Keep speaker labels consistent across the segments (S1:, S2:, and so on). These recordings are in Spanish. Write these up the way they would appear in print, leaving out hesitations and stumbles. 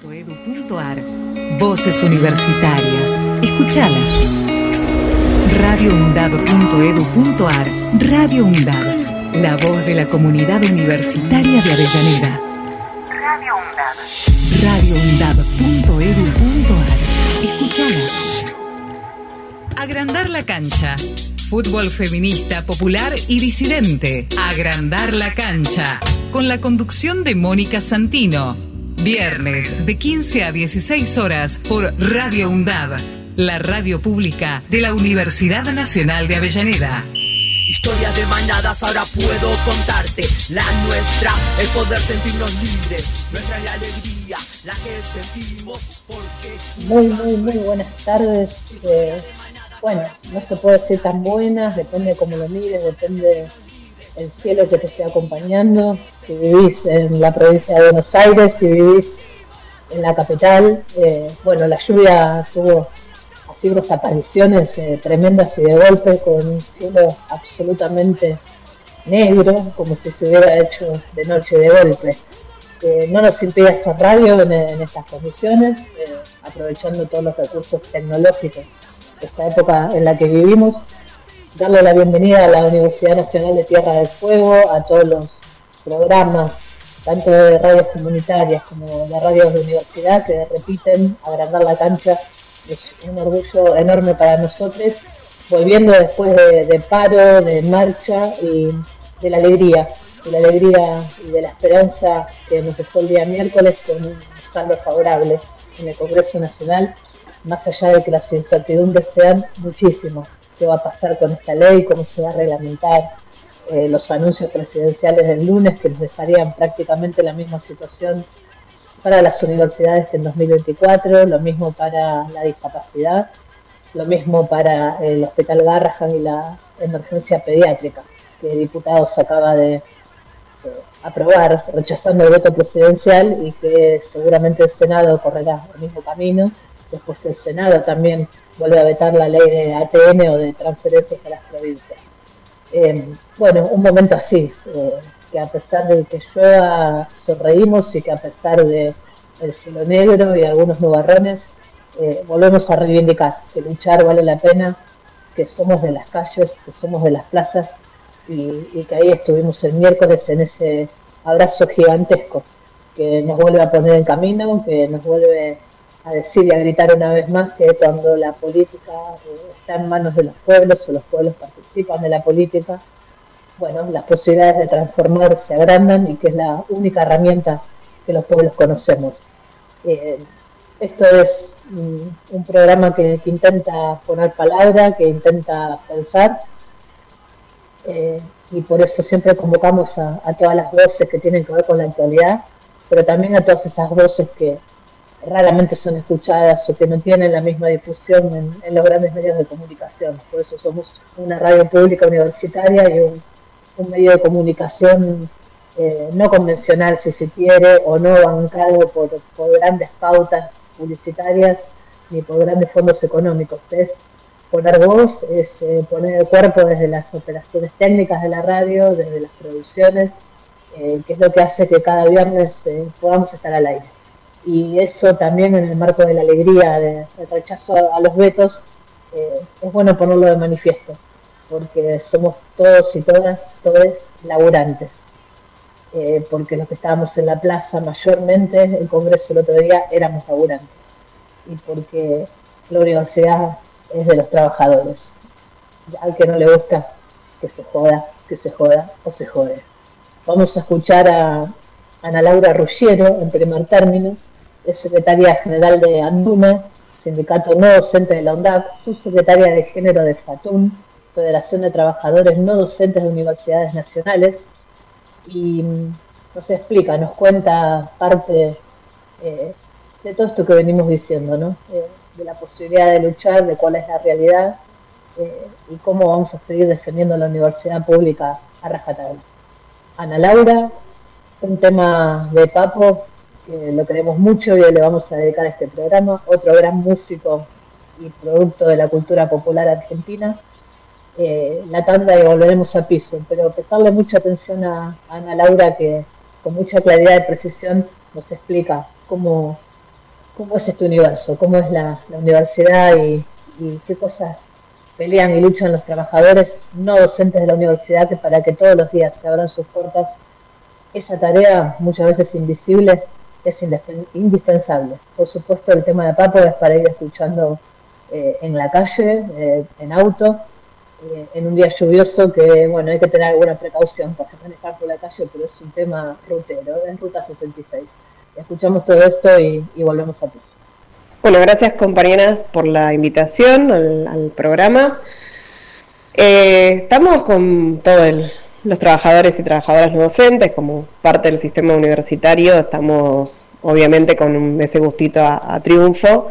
S1: radio.undad.edu.ar. Voces universitarias. Escuchalas. radio.undad.edu.ar. Radio UNDAD. La voz de la comunidad universitaria de Avellaneda. Radio UNDAD. radio.undad.edu.ar. Escuchalas. Agrandar la cancha. Fútbol feminista, popular y disidente. Agrandar la cancha. Con la conducción de Mónica Santino. Viernes de 15 a 16 horas por Radio UNDAD, la radio pública de la Universidad Nacional de Avellaneda.
S2: Historia de manadas, ahora puedo contarte la nuestra, el poder sentirnos libres, nuestra es la alegría, la que sentimos porque...
S3: Muy buenas tardes. Bueno, no se puede decir tan buenas, depende de cómo lo mires, depende el cielo que te esté acompañando. Si vivís en la provincia de Buenos Aires, si vivís en la capital, bueno, la lluvia tuvo así unas apariciones tremendas y de golpe, con un cielo absolutamente negro, como si se hubiera hecho de noche de golpe. No nos impide hacer radio en estas condiciones, aprovechando todos los recursos tecnológicos de esta época en la que vivimos. Darle la bienvenida a la Universidad Nacional de Tierra del Fuego, a todos los programas, tanto de radios comunitarias como de radios de universidad, que repiten Agrandar la cancha. Es un orgullo enorme para nosotros, volviendo después de paro, de marcha y de la alegría y de la esperanza que nos dejó el día miércoles con un saldo favorable en el Congreso Nacional, más allá de que las incertidumbres sean muchísimas. ¿Qué va a pasar con esta ley? ¿Cómo se va a reglamentar? Los anuncios presidenciales del lunes, que nos dejarían prácticamente la misma situación para las universidades que en 2024, lo mismo para la discapacidad, lo mismo para el Hospital Garrahan y la emergencia pediátrica, que el diputado se acaba de aprobar, rechazando el voto presidencial, y que seguramente el Senado correrá el mismo camino, después que el Senado también vuelve a vetar la ley de ATN o de transferencias a las provincias. Bueno, un momento así, que a pesar de que llueva, sonreímos, y que a pesar de el cielo negro y algunos nubarrones, volvemos a reivindicar que luchar vale la pena, que somos de las calles, que somos de las plazas, y que ahí estuvimos el miércoles en ese abrazo gigantesco que nos vuelve a poner en camino, que nos vuelve a decir y a gritar una vez más que cuando la política está en manos de los pueblos, o los pueblos participan de la política, bueno, las posibilidades de transformar se agrandan, y que es la única herramienta que los pueblos conocemos. Esto es un programa que intenta poner palabra, que intenta pensar, y por eso siempre convocamos a todas las voces que tienen que ver con la actualidad, pero también a todas esas voces que raramente son escuchadas o que no tienen la misma difusión en los grandes medios de comunicación. Por eso somos una radio pública universitaria y un medio de comunicación no convencional, si se quiere, o no bancado por grandes pautas publicitarias ni por grandes fondos económicos. Es poner voz, es poner el cuerpo desde las operaciones técnicas de la radio, desde las producciones, que es lo que hace que cada viernes podamos estar al aire. Y eso también, en el marco de la alegría del rechazo a los vetos, es bueno ponerlo de manifiesto, porque somos todos y todas, todos laburantes, porque los que estábamos en la plaza mayormente, el Congreso el otro día, éramos laburantes, y porque la universidad es de los trabajadores. Al que no le gusta, que se joda o se jode. Vamos a escuchar a Ana Laura Ruggiero, en primer término, es secretaria general de ANDUME, sindicato no docente de la UNDAD, subsecretaria de género de FATUN, Federación de Trabajadores No Docentes de Universidades Nacionales, y nos explica, nos cuenta parte de todo esto que venimos diciendo, ¿no? De la posibilidad de luchar, de cuál es la realidad, y cómo vamos a seguir defendiendo la universidad pública a rajatabla. Ana Laura, un tema de Papo, que lo queremos mucho y le vamos a dedicar a este programa, otro gran músico y producto de la cultura popular argentina. La tanda y volveremos a piso, pero prestarle mucha atención a Ana Laura, que con mucha claridad y precisión nos explica cómo cómo es este universo, cómo es la universidad y qué cosas pelean y luchan los trabajadores no docentes de la universidad que para que todos los días se abran sus puertas. Esa tarea, muchas veces invisible, es indispensable. Por supuesto, el tema de Papo es para ir escuchando en la calle, en auto, en un día lluvioso que, bueno, hay que tener alguna precaución para manejar por la calle, pero es un tema rutero, es Ruta 66. Escuchamos todo esto y volvemos a piso.
S4: Bueno, gracias compañeras por la invitación al programa. Estamos con todos los trabajadores y trabajadoras no docentes como parte del sistema universitario. Estamos obviamente con ese gustito a triunfo,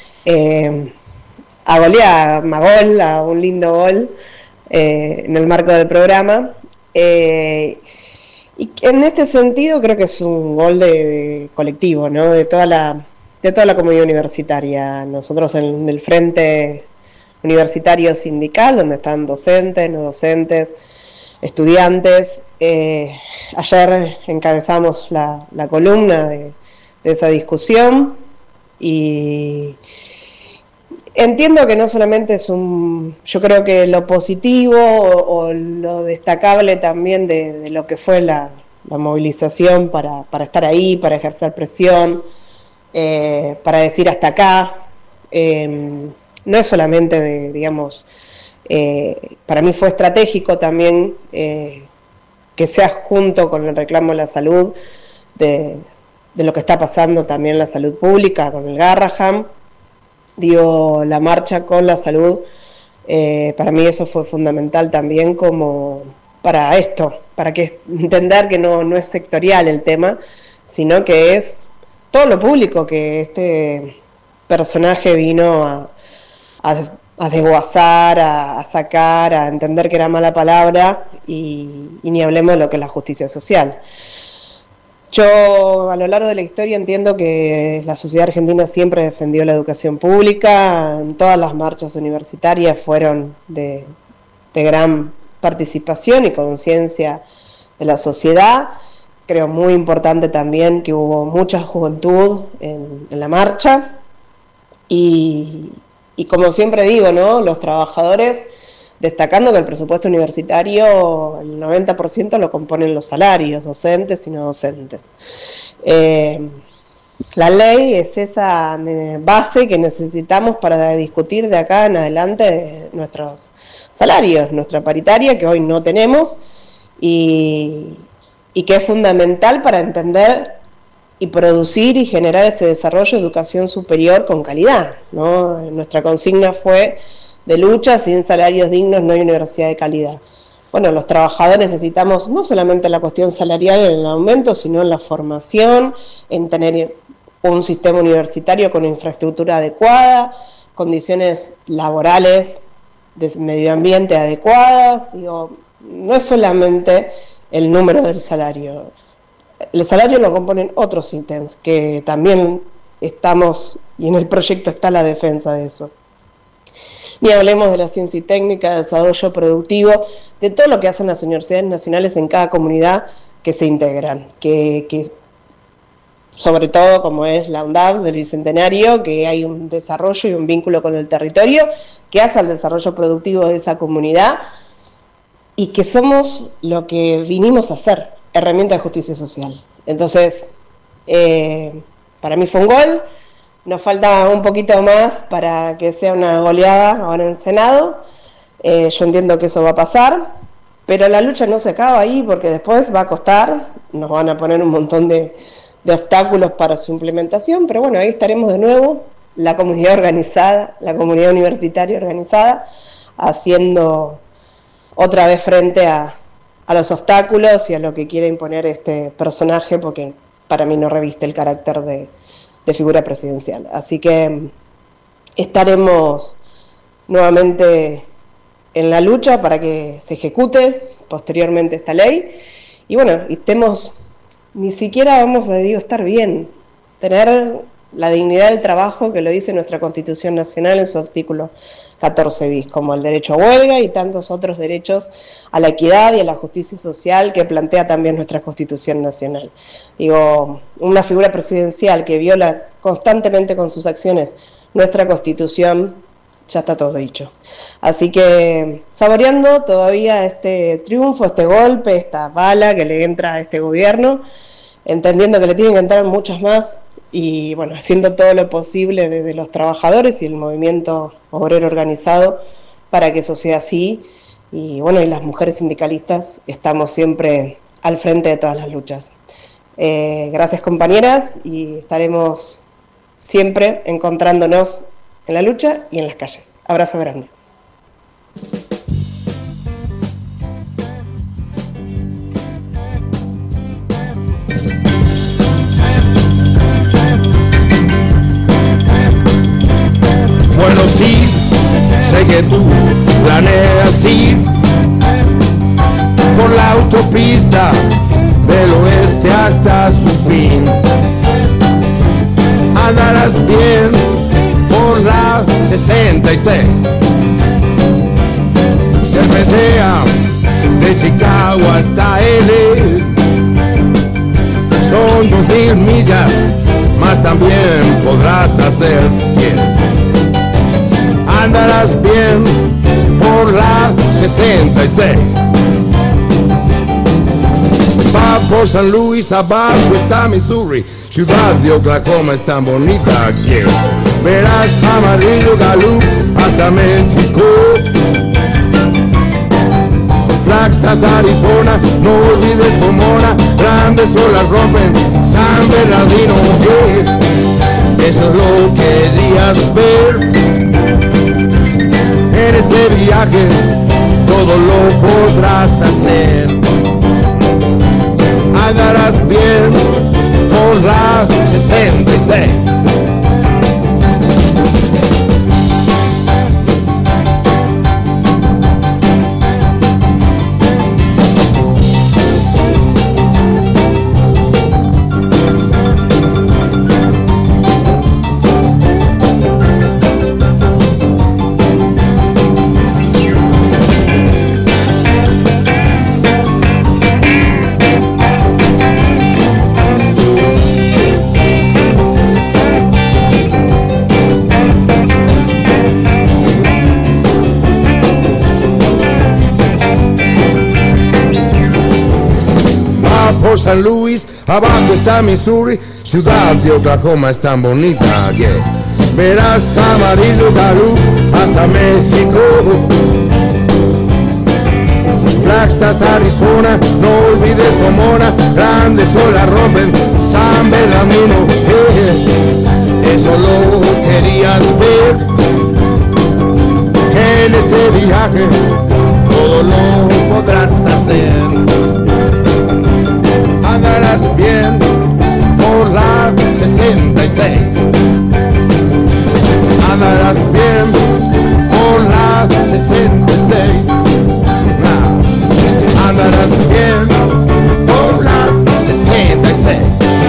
S4: a golear, a un lindo gol en el marco del programa. Y en este sentido creo que es un gol de colectivo, ¿no? De toda la comunidad universitaria. Nosotros en el Frente Universitario Sindical, donde están docentes, no docentes, estudiantes, ayer encabezamos la columna de esa discusión y entiendo que no solamente es yo creo que lo positivo o lo destacable también de lo que fue la movilización para estar ahí, para ejercer presión, para decir hasta acá, no es solamente para mí fue estratégico también que sea junto con el reclamo de la salud, de lo que está pasando también en la salud pública, con el Garrahan, la marcha con la salud, para mí eso fue fundamental también como para esto, para que entender que no es sectorial el tema, sino que es todo lo público, que este personaje vino a desguazar, a sacar, a entender que era mala palabra y ni hablemos de lo que es la justicia social. Yo a lo largo de la historia entiendo que la sociedad argentina siempre defendió la educación pública, en todas las marchas universitarias fueron de gran participación y conciencia de la sociedad. Creo muy importante también que hubo mucha juventud en la marcha y como siempre digo, ¿no? Los trabajadores, destacando que el presupuesto universitario, el 90% lo componen los salarios, docentes y no docentes. La ley es esa base que necesitamos para discutir de acá en adelante nuestros salarios, nuestra paritaria, que hoy no tenemos, y que es fundamental para entender y producir y generar ese desarrollo de educación superior con calidad, ¿no? Nuestra consigna fue de lucha: sin salarios dignos no hay universidad de calidad. Bueno, los trabajadores necesitamos no solamente la cuestión salarial en el aumento, sino en la formación, en tener un sistema universitario con infraestructura adecuada, condiciones laborales de medio ambiente adecuadas. No es solamente el número del salario. El salario lo componen otros ítems que también estamos, y en el proyecto está la defensa de eso. Ni hablemos de la ciencia y técnica, del desarrollo productivo, de todo lo que hacen las universidades nacionales en cada comunidad que se integran, que sobre todo como es la UNDAB del Bicentenario, que hay un desarrollo y un vínculo con el territorio que hace al desarrollo productivo de esa comunidad, y que somos lo que vinimos a hacer, herramienta de justicia social. Entonces, para mí fue un gol. Nos falta un poquito más para que sea una goleada ahora en Senado. Yo entiendo que eso va a pasar, pero la lucha no se acaba ahí, porque después va a costar, nos van a poner un montón de obstáculos para su implementación, pero bueno, ahí estaremos de nuevo, la comunidad organizada, la comunidad universitaria organizada, haciendo otra vez frente a los obstáculos y a lo que quiere imponer este personaje, porque para mí no reviste el carácter de figura presidencial. Así que estaremos nuevamente en la lucha para que se ejecute posteriormente esta ley, y bueno, ni siquiera vamos a estar bien, tener la dignidad del trabajo que lo dice nuestra Constitución Nacional en su artículo 14 bis, como el derecho a huelga y tantos otros derechos a la equidad y a la justicia social que plantea también nuestra Constitución Nacional. Una figura presidencial que viola constantemente con sus acciones nuestra Constitución, ya está todo dicho. Así que saboreando todavía este triunfo, este golpe, esta bala que le entra a este gobierno, entendiendo que le tienen que entrar muchas más y bueno, haciendo todo lo posible desde los trabajadores y el movimiento obrero organizado para que eso sea así. Y bueno, y las mujeres sindicalistas estamos siempre al frente de todas las luchas. Gracias, compañeras, y estaremos siempre encontrándonos en la lucha y en las calles. Abrazo grande.
S5: Bueno, sí, sé que tú planeas ir por la autopista del oeste hasta su fin. Andarás bien por la 66. Serpentea de Chicago hasta L. Son 2000 millas, más también podrás hacer si quieres. Andarás bien por la 66. Va por San Luis, abajo está Missouri. Ciudad de Oklahoma es tan bonita que verás Amarillo, Gallup hasta México. Flagstaff, Arizona, no olvides Pomona. Grandes olas rompen San Bernardino. Eso es lo que querías ver. En este viaje todo lo podrás hacer. Andarás bien por la 66. San Luis, abajo está Missouri, ciudad de Oklahoma es tan bonita que verás Amarillo, Gallup hasta México. Flagstaff, Arizona, no olvides Pomona, grandes olas rompen San Bernardino. Eso lo querías ver. En este viaje todo lo podrás hacer. Andarás bien por la 66. Andarás bien por la 66. Andarás bien por la 66.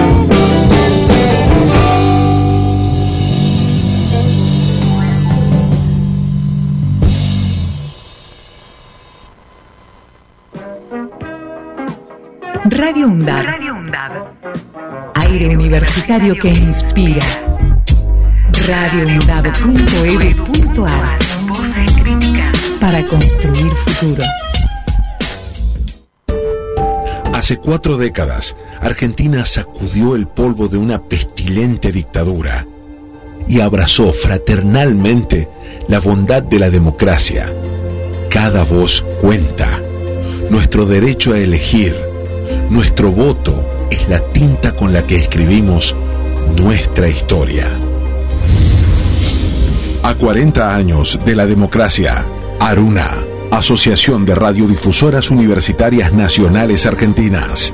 S1: Radio UNDAD. Aire universitario que inspira. radioundad.edu.ar. Para construir futuro.
S6: Hace 4 décadas, Argentina sacudió el polvo de una pestilente dictadura y abrazó fraternalmente la bondad de la democracia. Cada voz cuenta. Nuestro derecho a elegir, nuestro voto es la tinta con la que escribimos nuestra historia. A 40 años de la democracia, Aruna, Asociación de Radiodifusoras Universitarias Nacionales Argentinas.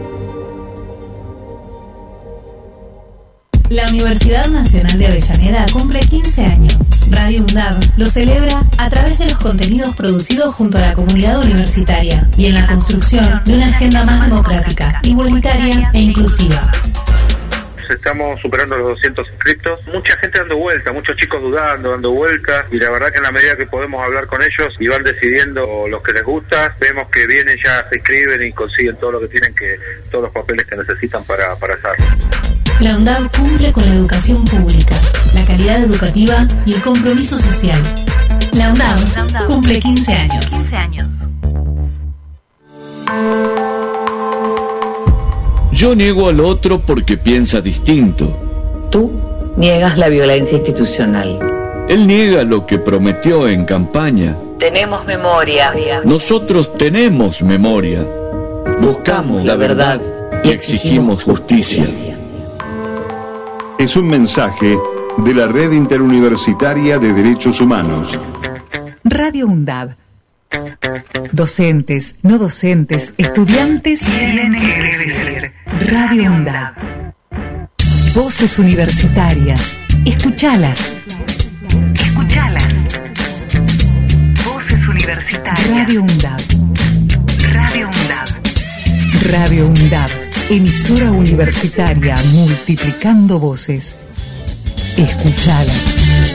S7: La Universidad Nacional de Avellaneda cumple 15 años. Radio UNDAD lo celebra a través de los contenidos producidos junto a la comunidad universitaria y en la construcción de una agenda más democrática, igualitaria e inclusiva.
S8: Estamos superando los 200 inscritos, mucha gente dando vuelta, muchos chicos dando vuelta, y la verdad que en la medida que podemos hablar con ellos y van decidiendo los que les gusta, vemos que vienen, ya se inscriben y consiguen todo lo que tienen, todos los papeles que necesitan para hacerlo.
S7: La UNDAB cumple con la educación pública, la calidad educativa y el compromiso social. La UNDAB cumple 15 años.
S9: Yo niego al otro porque piensa distinto.
S10: Tú niegas la violencia institucional.
S9: Él niega lo que prometió en campaña.
S10: Tenemos memoria.
S9: Nosotros tenemos memoria. Buscamos la verdad y exigimos justicia.
S11: Es un mensaje de la Red Interuniversitaria de Derechos Humanos.
S1: Radio UNDAB. Docentes, no docentes, estudiantes, tienen que decir. Radio UNDAB. Voces universitarias. Escuchalas. Voces universitarias. Radio UNDAB. Radio UNDAB. Emisora universitaria multiplicando voces. Escuchalas.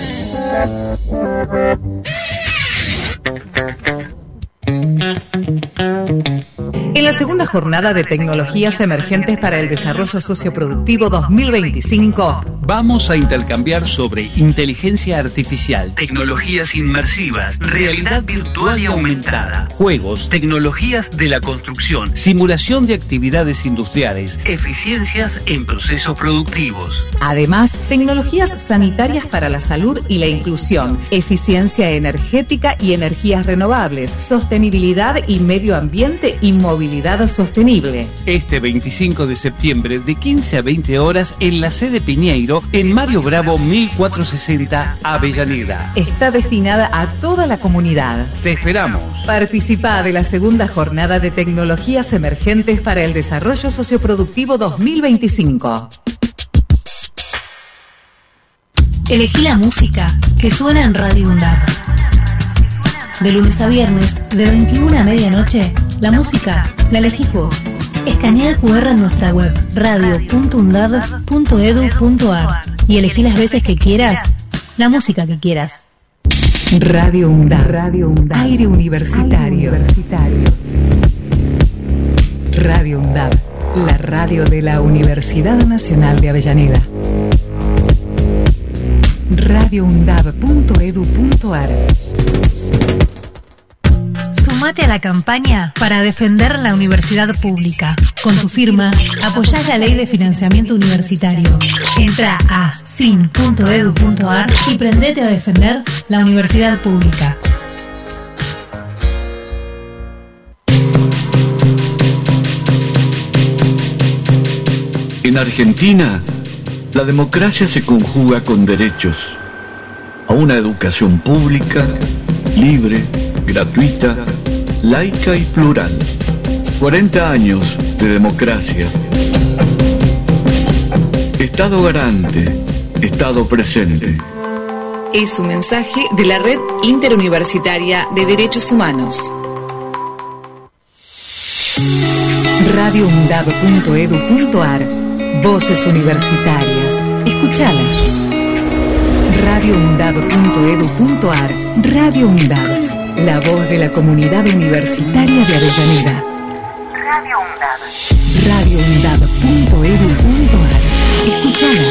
S1: En la segunda jornada de Tecnologías Emergentes para el Desarrollo Socioproductivo 2025,
S12: vamos a intercambiar sobre inteligencia artificial, tecnologías inmersivas, realidad virtual y aumentada, juegos, tecnologías de la construcción, simulación de actividades industriales, eficiencias en procesos productivos.
S1: Además, tecnologías sanitarias para la salud y la inclusión, eficiencia energética y energías renovables, sostenibilidad y medio ambiente y movilidad sostenible.
S12: Este 25 de septiembre de 15 a 20 horas en la sede Piñeiro, en Mario Bravo 1460, Avellaneda.
S1: Está destinada a toda la comunidad.
S12: Te esperamos.
S1: Participa de la segunda jornada de Tecnologías Emergentes para el Desarrollo Socioproductivo 2025.
S7: Elegí la música que suena en Radio UNDAB. De lunes a viernes, de 21 a medianoche, la música la elegís vos. Escanea el QR en nuestra web radio.undab.edu.ar y elegí las veces que quieras, la música que quieras.
S1: Radio UNDAB. Aire universitario. Radio UNDAB, la radio de la Universidad Nacional de Avellaneda. radioundab.edu.ar.
S7: Sumate a la campaña para defender la universidad pública. Con tu firma, apoyás la Ley de Financiamiento Universitario. Entra a sin.edu.ar y prendete a defender la universidad pública.
S9: En Argentina, la democracia se conjuga con derechos a una educación pública, libre, gratuita, laica y plural. 40 años de democracia. Estado garante, Estado presente.
S1: Es un mensaje de la Red Interuniversitaria de Derechos Humanos. radioundab.edu.ar. Voces universitarias. Escuchalas. radioundab.edu.ar. Radio UNDAB. La voz de la comunidad universitaria de Avellaneda. Radio UNDAB. radioundab.edu.ar. Escuchala.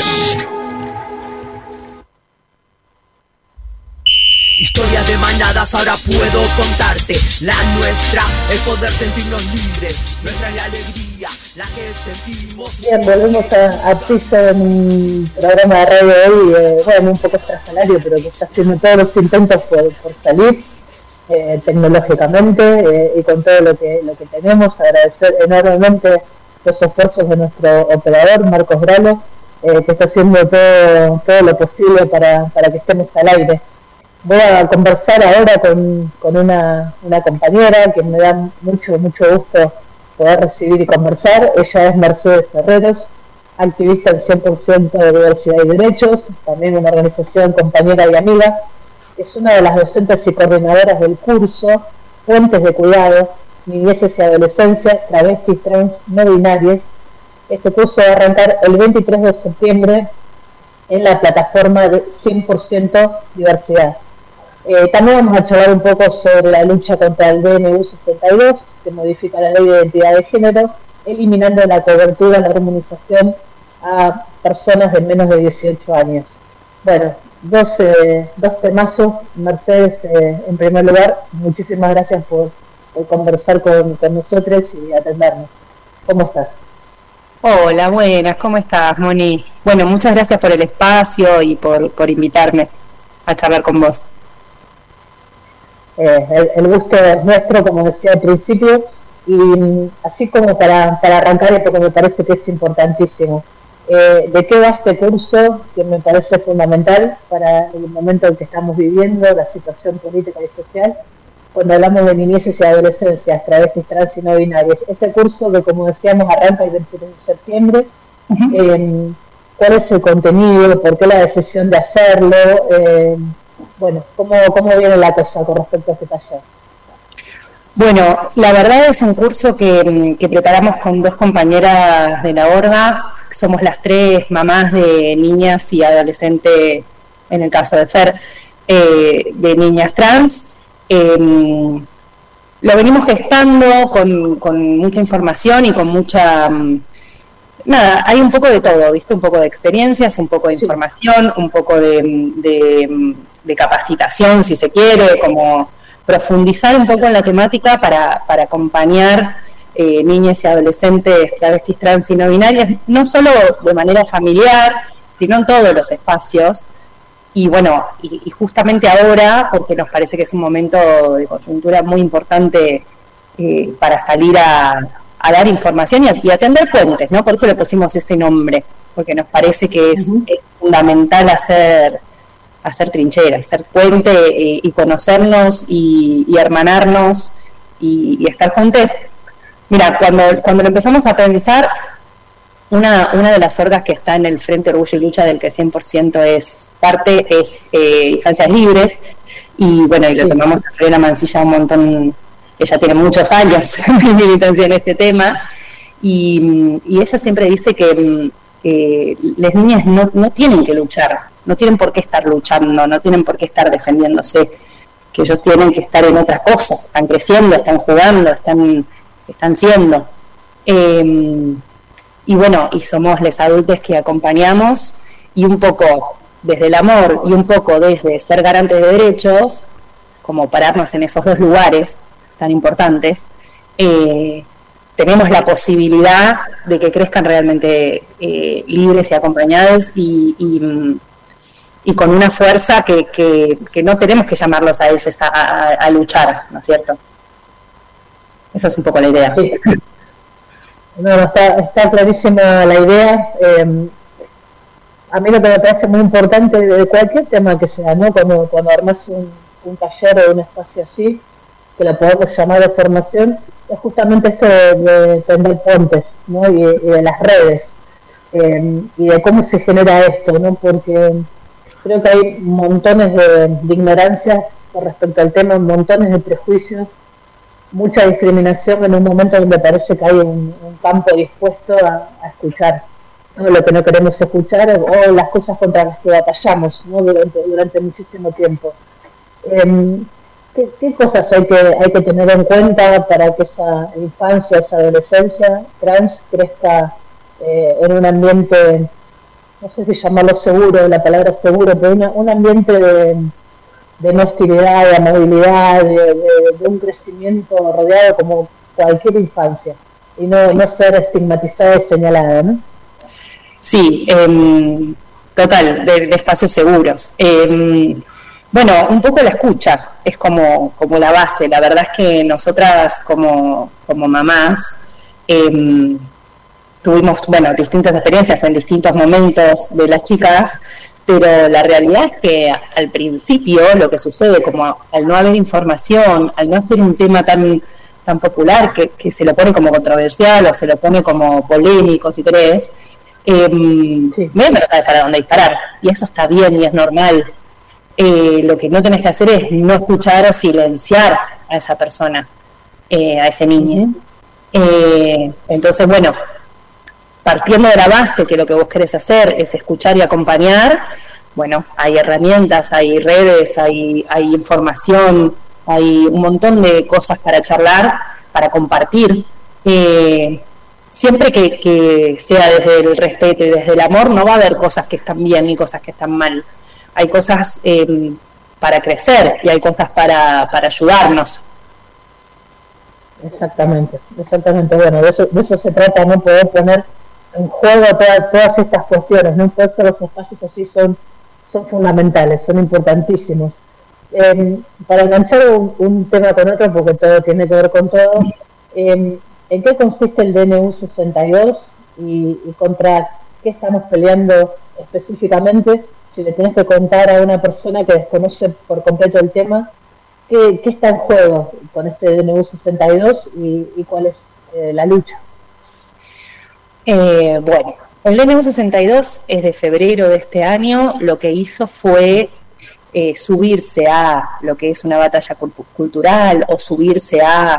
S2: Historia de manadas, ahora puedo contarte la nuestra, el poder sentirnos libres, nuestra es la alegría, la que sentimos.
S3: Bien, volvemos a piso en un programa de radio hoy, bueno, un poco estrafalario, pero que está haciendo todos los intentos por salir tecnológicamente y con todo lo que tenemos. Agradecer enormemente los esfuerzos de nuestro operador, Marcos Bralo, que está haciendo todo lo posible para que estemos al aire. Voy a conversar ahora con una compañera que me da mucho gusto poder recibir y conversar. Ella es Mercedes Herreros, activista del 100% de diversidad y derechos, también una organización compañera y amiga. Es una de las docentes y coordinadoras del curso Puentes de Cuidado, Niñeces y Adolescencia, Travestis, Trans, No Binarias. Este curso va a arrancar el 23 de septiembre en la plataforma de 100% diversidad. También vamos a charlar un poco sobre la lucha contra el DNU 62, que modifica la Ley de Identidad de Género, eliminando la cobertura, la armonización a personas de menos de 18 años. Bueno, dos temazos. Mercedes, en primer lugar, muchísimas gracias por conversar con nosotros y atendernos. ¿Cómo estás?
S13: Hola, buenas, ¿cómo estás, Moni? Bueno, muchas gracias por el espacio y por invitarme a charlar con vos.
S3: El gusto es nuestro, como decía al principio, y así como para arrancar, porque me parece que es importantísimo. ¿De qué va este curso? Que me parece fundamental para el momento en que estamos viviendo, la situación política y social, cuando hablamos de niñeces y adolescencias, travestis, trans y no binarias. Este curso, que como decíamos arranca el 23 de septiembre, ¿cuál es el contenido? ¿Por qué la decisión de hacerlo? Bueno, ¿cómo viene la cosa con respecto a este taller?
S13: Bueno, la verdad es un curso que preparamos con dos compañeras de la Horda. Somos las tres mamás de niñas y adolescentes, en el caso de Fer, de niñas trans. Lo venimos gestando con mucha información y con mucha... nada, hay un poco de todo, ¿viste? Un poco de experiencias, un poco de información, un poco de capacitación, si se quiere, como profundizar un poco en la temática para acompañar niñas y adolescentes travestis, trans y no binarias, no solo de manera familiar, sino en todos los espacios. Y bueno, y justamente ahora, porque nos parece que es un momento de coyuntura muy importante para salir a dar información y atender puentes, ¿no? Por eso le pusimos ese nombre, porque nos parece que es fundamental hacer trinchera, hacer puente y conocernos y hermanarnos y estar juntos. Mira, cuando lo empezamos a pensar, una de las orgas que está en el Frente Orgullo y Lucha del que 100% es parte es Infancias Libres, y bueno, y lo tomamos a Fiorella Mancilla un montón. Ella tiene muchos años de militancia en este tema, y ella siempre dice que las niñas no tienen que luchar, no tienen por qué estar luchando, no tienen por qué estar defendiéndose, que ellos tienen que estar en otra cosa, están creciendo, están jugando, están siendo. Y bueno, y somos los adultos que acompañamos, y un poco desde el amor y un poco desde ser garantes de derechos, como pararnos en esos dos lugares tan importantes, tenemos la posibilidad de que crezcan realmente libres y acompañados y con una fuerza que no tenemos que llamarlos a ellos a luchar, ¿no es cierto? Esa es un poco la idea.
S3: Sí. No, está clarísima la idea. A mí lo que me parece muy importante de cualquier tema que sea, ¿no? Cuando armas un taller o un espacio así, que lo podemos llamar de formación, es justamente esto de tender puentes, ¿no? Y de las redes, y de cómo se genera esto, ¿no? Porque creo que hay montones de ignorancias con respecto al tema, montones de prejuicios, mucha discriminación en un momento donde parece que hay un campo dispuesto a escuchar, ¿no? Lo que no queremos escuchar o las cosas contra las que batallamos, ¿no? durante muchísimo tiempo. ¿Qué cosas hay que tener en cuenta para que esa infancia, esa adolescencia trans crezca en un ambiente, no sé si llamarlo seguro, la palabra seguro, pero un ambiente de no hostilidad, de amabilidad, de un crecimiento rodeado como cualquier infancia, y no ser estigmatizada y señalada, ¿no?
S13: Sí, total, de espacios seguros. Bueno, un poco la escucha es como la base. La verdad es que nosotras como mamás tuvimos, distintas experiencias en distintos momentos de las chicas, pero la realidad es que al principio lo que sucede, como al no haber información, al no ser un tema tan popular, que se lo pone como controversial o se lo pone como polémico, si querés, no sabes para dónde disparar, y eso está bien y es normal. Lo que no tenés que hacer es no escuchar o silenciar a esa persona, a ese niño. Entonces, bueno, partiendo de la base que lo que vos querés hacer es escuchar y acompañar, bueno, hay herramientas, hay redes, hay información, hay un montón de cosas para charlar, para compartir. siempre que sea desde el respeto y desde el amor, no va a haber cosas que están bien ni cosas que están mal. Hay cosas para crecer y hay cosas para ayudarnos.
S3: Exactamente. Bueno, de eso se trata, no poder poner en juego todas estas cuestiones, ¿no? Todos los espacios así son fundamentales, son importantísimos. Para enganchar un tema con otro, porque todo tiene que ver con todo, ¿en qué consiste el DNU 62 y contra qué estamos peleando específicamente? Si le tienes que contar a una persona que desconoce por completo el tema, ¿qué está en juego con este DNU 62 y cuál es la lucha?
S13: Bueno, el DNU 62 es de febrero de este año. Lo que hizo fue subirse a lo que es una batalla cultural o subirse a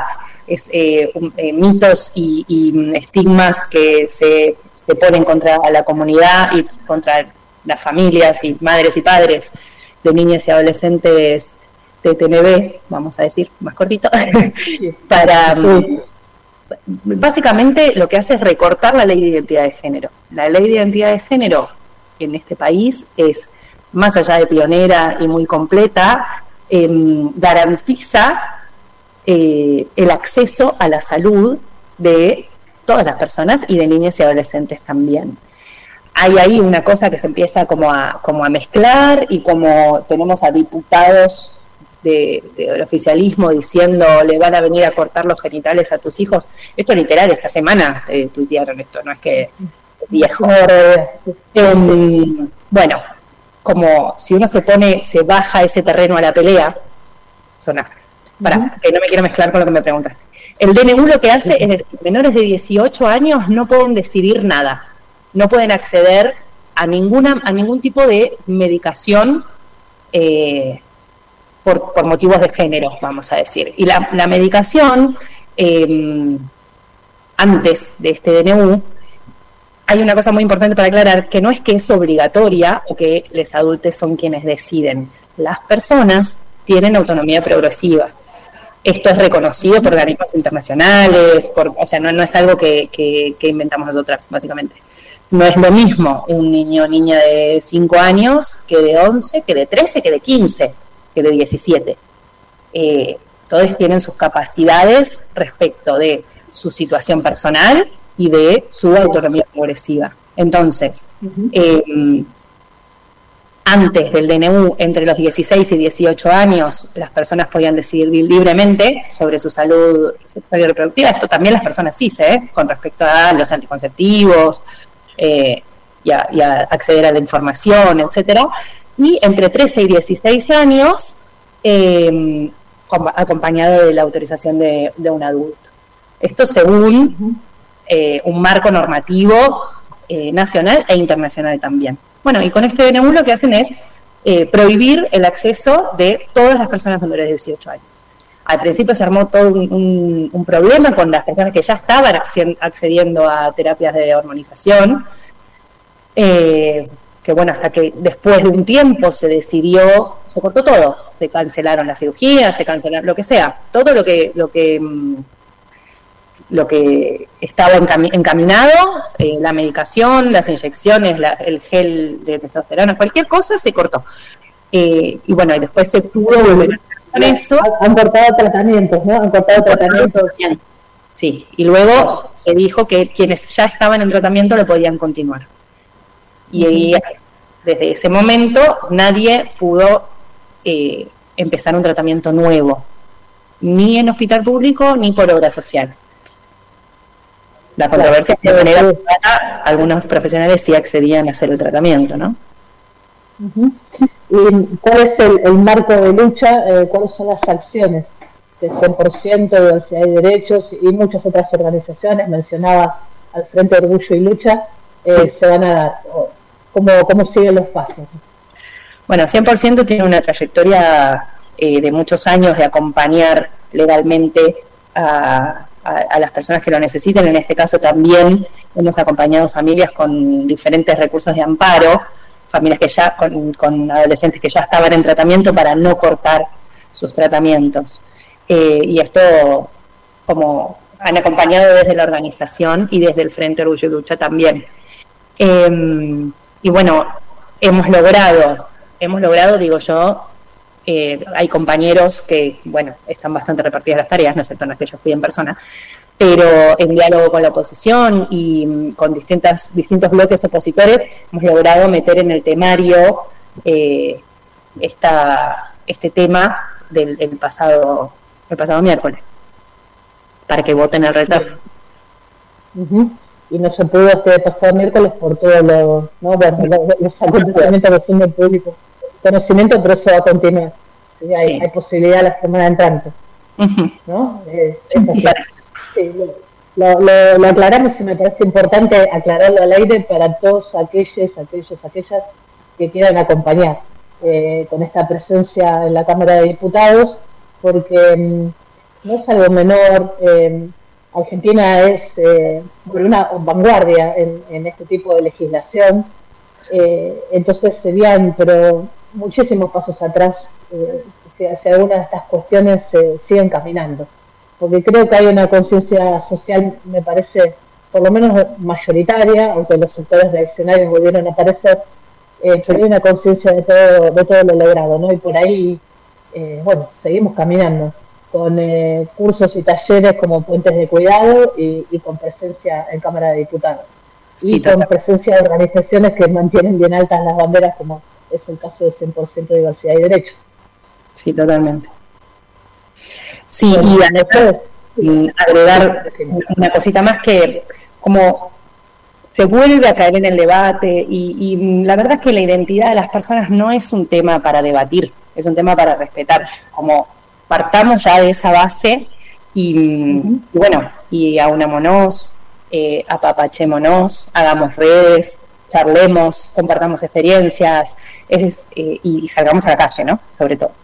S13: mitos y estigmas que se ponen contra la comunidad y contra las familias y madres y padres de niñas y adolescentes de TNB, vamos a decir más cortito, para básicamente lo que hace es recortar la ley de identidad de género. La ley de identidad de género en este país es, más allá de pionera y muy completa, garantiza el acceso a la salud de todas las personas y de niñas y adolescentes también. Hay ahí una cosa que se empieza como a mezclar, y como tenemos a diputados del oficialismo diciendo le van a venir a cortar los genitales a tus hijos. Esto literal, esta semana tuitearon esto, no es que es viejo. Bueno, como si uno se baja ese terreno a la pelea, que no me quiero mezclar con lo que me preguntaste. El DNU lo que hace es decir, menores de 18 años no pueden decidir nada, no pueden acceder a ningún tipo de medicación por motivos de género, vamos a decir. Y la medicación, antes de este DNU, hay una cosa muy importante para aclarar, que no es que es obligatoria o que los adultos son quienes deciden. Las personas tienen autonomía progresiva. Esto es reconocido por organismos internacionales, o sea, no es algo que inventamos nosotras, básicamente. No es lo mismo un niño o niña de 5 años que de 11, que de 13, que de 15, que de 17. Todos tienen sus capacidades respecto de su situación personal y de su autonomía progresiva. Entonces, antes del DNU, entre los 16 y 18 años, las personas podían decidir libremente sobre su salud sexual y reproductiva. Esto también las personas cis, con respecto a los anticonceptivos y a acceder a la información, etcétera. Y entre 13 y 16 años, acompañado de la autorización de un adulto. Esto según un marco normativo nacional e internacional también. Bueno, y con este DNU lo que hacen es prohibir el acceso de todas las personas menores de 18 años. Al principio se armó todo un problema con las personas que ya estaban accediendo a terapias de hormonización, que bueno, hasta que después de un tiempo se cortó todo, se cancelaron las cirugías, se cancelaron lo que sea, todo lo que estaba encaminado, la medicación, las inyecciones, el gel de testosterona, cualquier cosa se cortó. Y bueno, y después se pudo volver con eso.
S3: Han cortado tratamientos, ¿no? Han cortado tratamientos.
S13: Sí, y luego se dijo que quienes ya estaban en tratamiento lo podían continuar. Y desde ese momento nadie pudo empezar un tratamiento nuevo, ni en hospital público ni por obra social. La controversia es que de manera privada algunos profesionales sí accedían a hacer el tratamiento, ¿no?
S3: ¿Y cuál es el marco de lucha? ¿Cuáles son las acciones de 100% de Diversidad y Derechos y muchas otras organizaciones? Mencionabas al Frente de Orgullo y Lucha,
S13: sí.
S3: Se van a dar. ¿Cómo siguen los pasos?
S13: Bueno, 100% tiene una trayectoria de muchos años de acompañar legalmente a las personas que lo necesiten. En este caso también hemos acompañado familias con diferentes recursos de amparo, familias que ya con adolescentes que ya estaban en tratamiento para no cortar sus tratamientos. Y esto como han acompañado desde la organización y desde el Frente Orgullo y Lucha también. Y bueno, hemos logrado, digo yo, hay compañeros que, bueno, están bastante repartidas las tareas, ¿no es cierto?, no es que yo fui en persona, pero en diálogo con la oposición y con distintos bloques opositores hemos logrado meter en el temario este tema del pasado miércoles, para que voten el retorno.
S3: Y no se pudo este pasado miércoles por todos los acontecimientos que son del público conocimiento, pero eso va a continuar. ¿Sí? Hay posibilidad la semana entrante. ¿No? Sí, lo aclaramos y me parece importante aclararlo al aire para todos aquellas que quieran acompañar con esta presencia en la Cámara de Diputados, porque no es algo menor. Argentina es una vanguardia en este tipo de legislación, entonces serían pero muchísimos pasos atrás si algunas de estas cuestiones se siguen caminando, porque creo que hay una conciencia social, me parece, por lo menos mayoritaria, aunque los sectores reaccionarios volvieron a aparecer, pero hay una conciencia de todo lo logrado, ¿no? Y por ahí, seguimos caminando con cursos y talleres como puentes de cuidado y con presencia en Cámara de Diputados. Y con presencia de organizaciones que mantienen bien altas las banderas, como es el caso de 100% de diversidad y derechos.
S13: Sí, totalmente. Sí, y además agregar una cosita más, que como se vuelve a caer en el debate y la verdad es que la identidad de las personas no es un tema para debatir, es un tema para respetar. Como partamos ya de esa base y aunémonos, apapachémonos, hagamos redes, charlemos, compartamos experiencias y salgamos a la calle, ¿no? Sobre todo.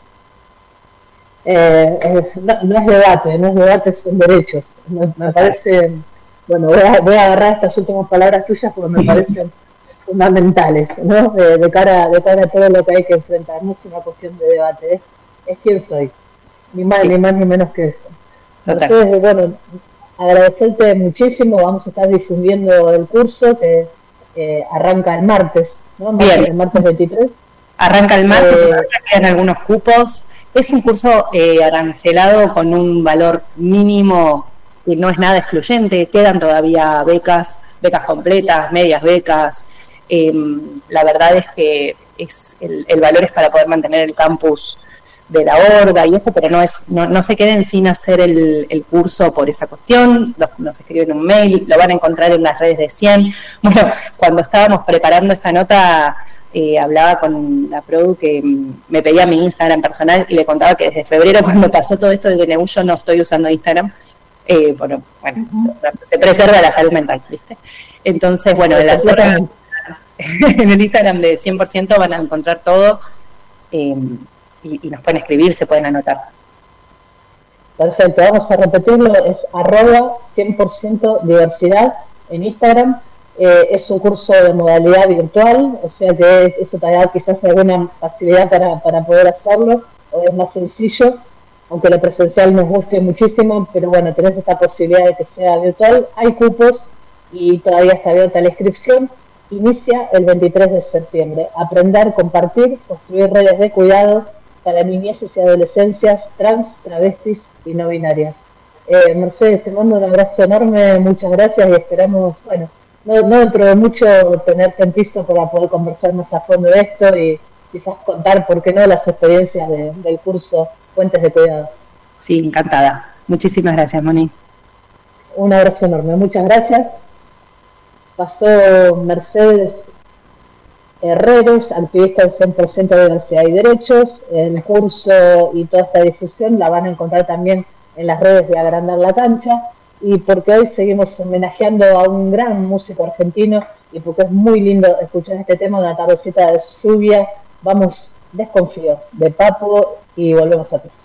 S3: No es debate, son derechos. Me parece, voy a agarrar estas últimas palabras tuyas porque me parecen fundamentales, ¿no? De cara a todo lo que hay que enfrentar. No es una cuestión de debate, es quién soy, ni más ni menos que eso. Entonces, agradecerte muchísimo. Vamos a estar difundiendo el curso que arranca el martes, ¿no? El martes 23.
S13: Arranca el martes, quedan algunos cupos. Es un curso arancelado con un valor mínimo que no es nada excluyente. Quedan todavía becas completas, medias becas. La verdad es que el valor es para poder mantener el campus de la Horda y eso, pero no se queden sin hacer el curso por esa cuestión. Nos escriben un mail, lo van a encontrar en las redes de 100. Bueno, cuando estábamos preparando esta nota, hablaba con la produ que me pedía mi Instagram personal y le contaba que desde febrero, cuando pasó todo esto del DNU, yo no estoy usando Instagram. Se preserva la salud mental, ¿viste? Entonces, en el Instagram de 100% van a encontrar todo y nos pueden escribir, se pueden anotar.
S3: Perfecto, vamos a repetirlo, es @100% diversidad en Instagram. Es un curso de modalidad virtual, o sea que eso te da quizás alguna facilidad para poder hacerlo, o es más sencillo, aunque lo presencial nos guste muchísimo, pero tenés esta posibilidad de que sea virtual. Hay cupos y todavía está abierta la inscripción. Inicia el 23 de septiembre. Aprender, compartir, construir redes de cuidado para niñeces y adolescencias trans, travestis y no binarias. Mercedes, te mando un abrazo enorme, muchas gracias y esperamos, no dentro de mucho tenerte en piso para poder conversar más a fondo de esto y quizás contar, por qué no, las experiencias del curso Puentes de Cuidado.
S13: Sí, encantada. Muchísimas gracias, Moni.
S3: Un abrazo enorme, muchas gracias. Pasó Mercedes Herreros, activista del 100% de diversidad y derechos. El curso y toda esta difusión la van a encontrar también en las redes de Agrandar la Cancha, y porque hoy seguimos homenajeando a un gran músico argentino y porque es muy lindo escuchar este tema, Una tardecita de lluvia. Vamos, Desconfío, de Papo, y volvemos a eso.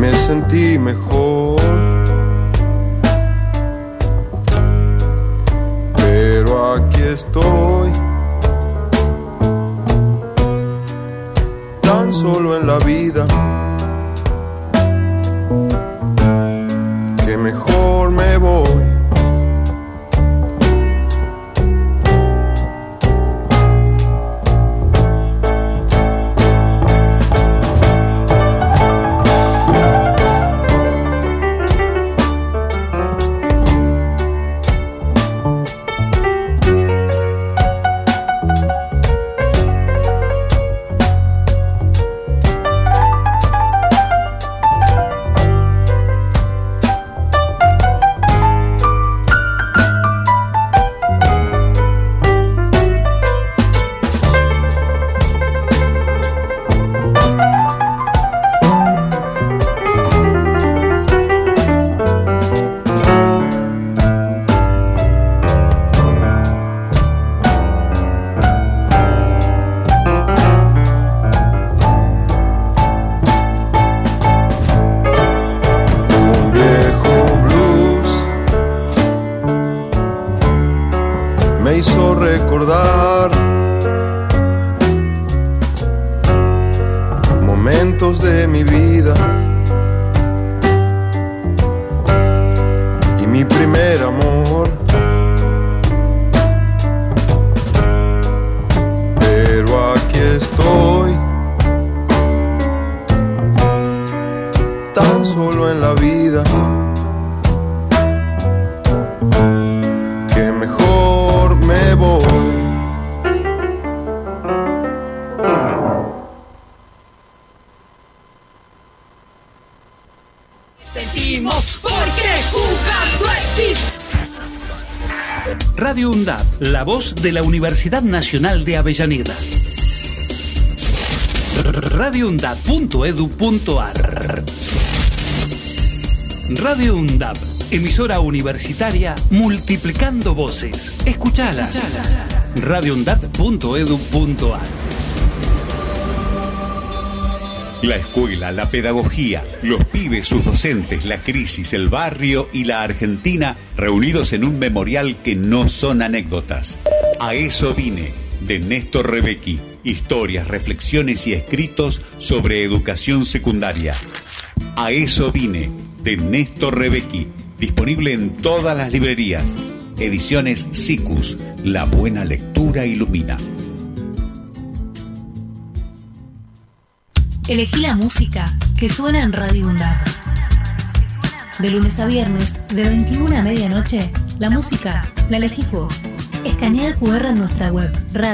S5: me sentí mejor. Pero aquí estoy, tan solo en la vida, que mejor me voy.
S12: Radio UNDAB, la voz de la Universidad Nacional de Avellaneda. radioundab.edu.ar. Radio UNDAB, emisora universitaria multiplicando voces. Escuchala. radioundab.edu.ar.
S11: La escuela, la pedagogía, los pibes, sus docentes, la crisis, el barrio y la Argentina reunidos en un memorial que no son anécdotas. A eso vine, de Néstor Rebecki. Historias, reflexiones y escritos sobre educación secundaria. A eso vine, de Néstor Rebecki. Disponible en todas las librerías. Ediciones SICUS. La buena lectura ilumina.
S7: Elegí la música que suena en Radio UNDAB. De lunes a viernes, de 21 a medianoche, la música la elegís vos. Escanea el QR en nuestra web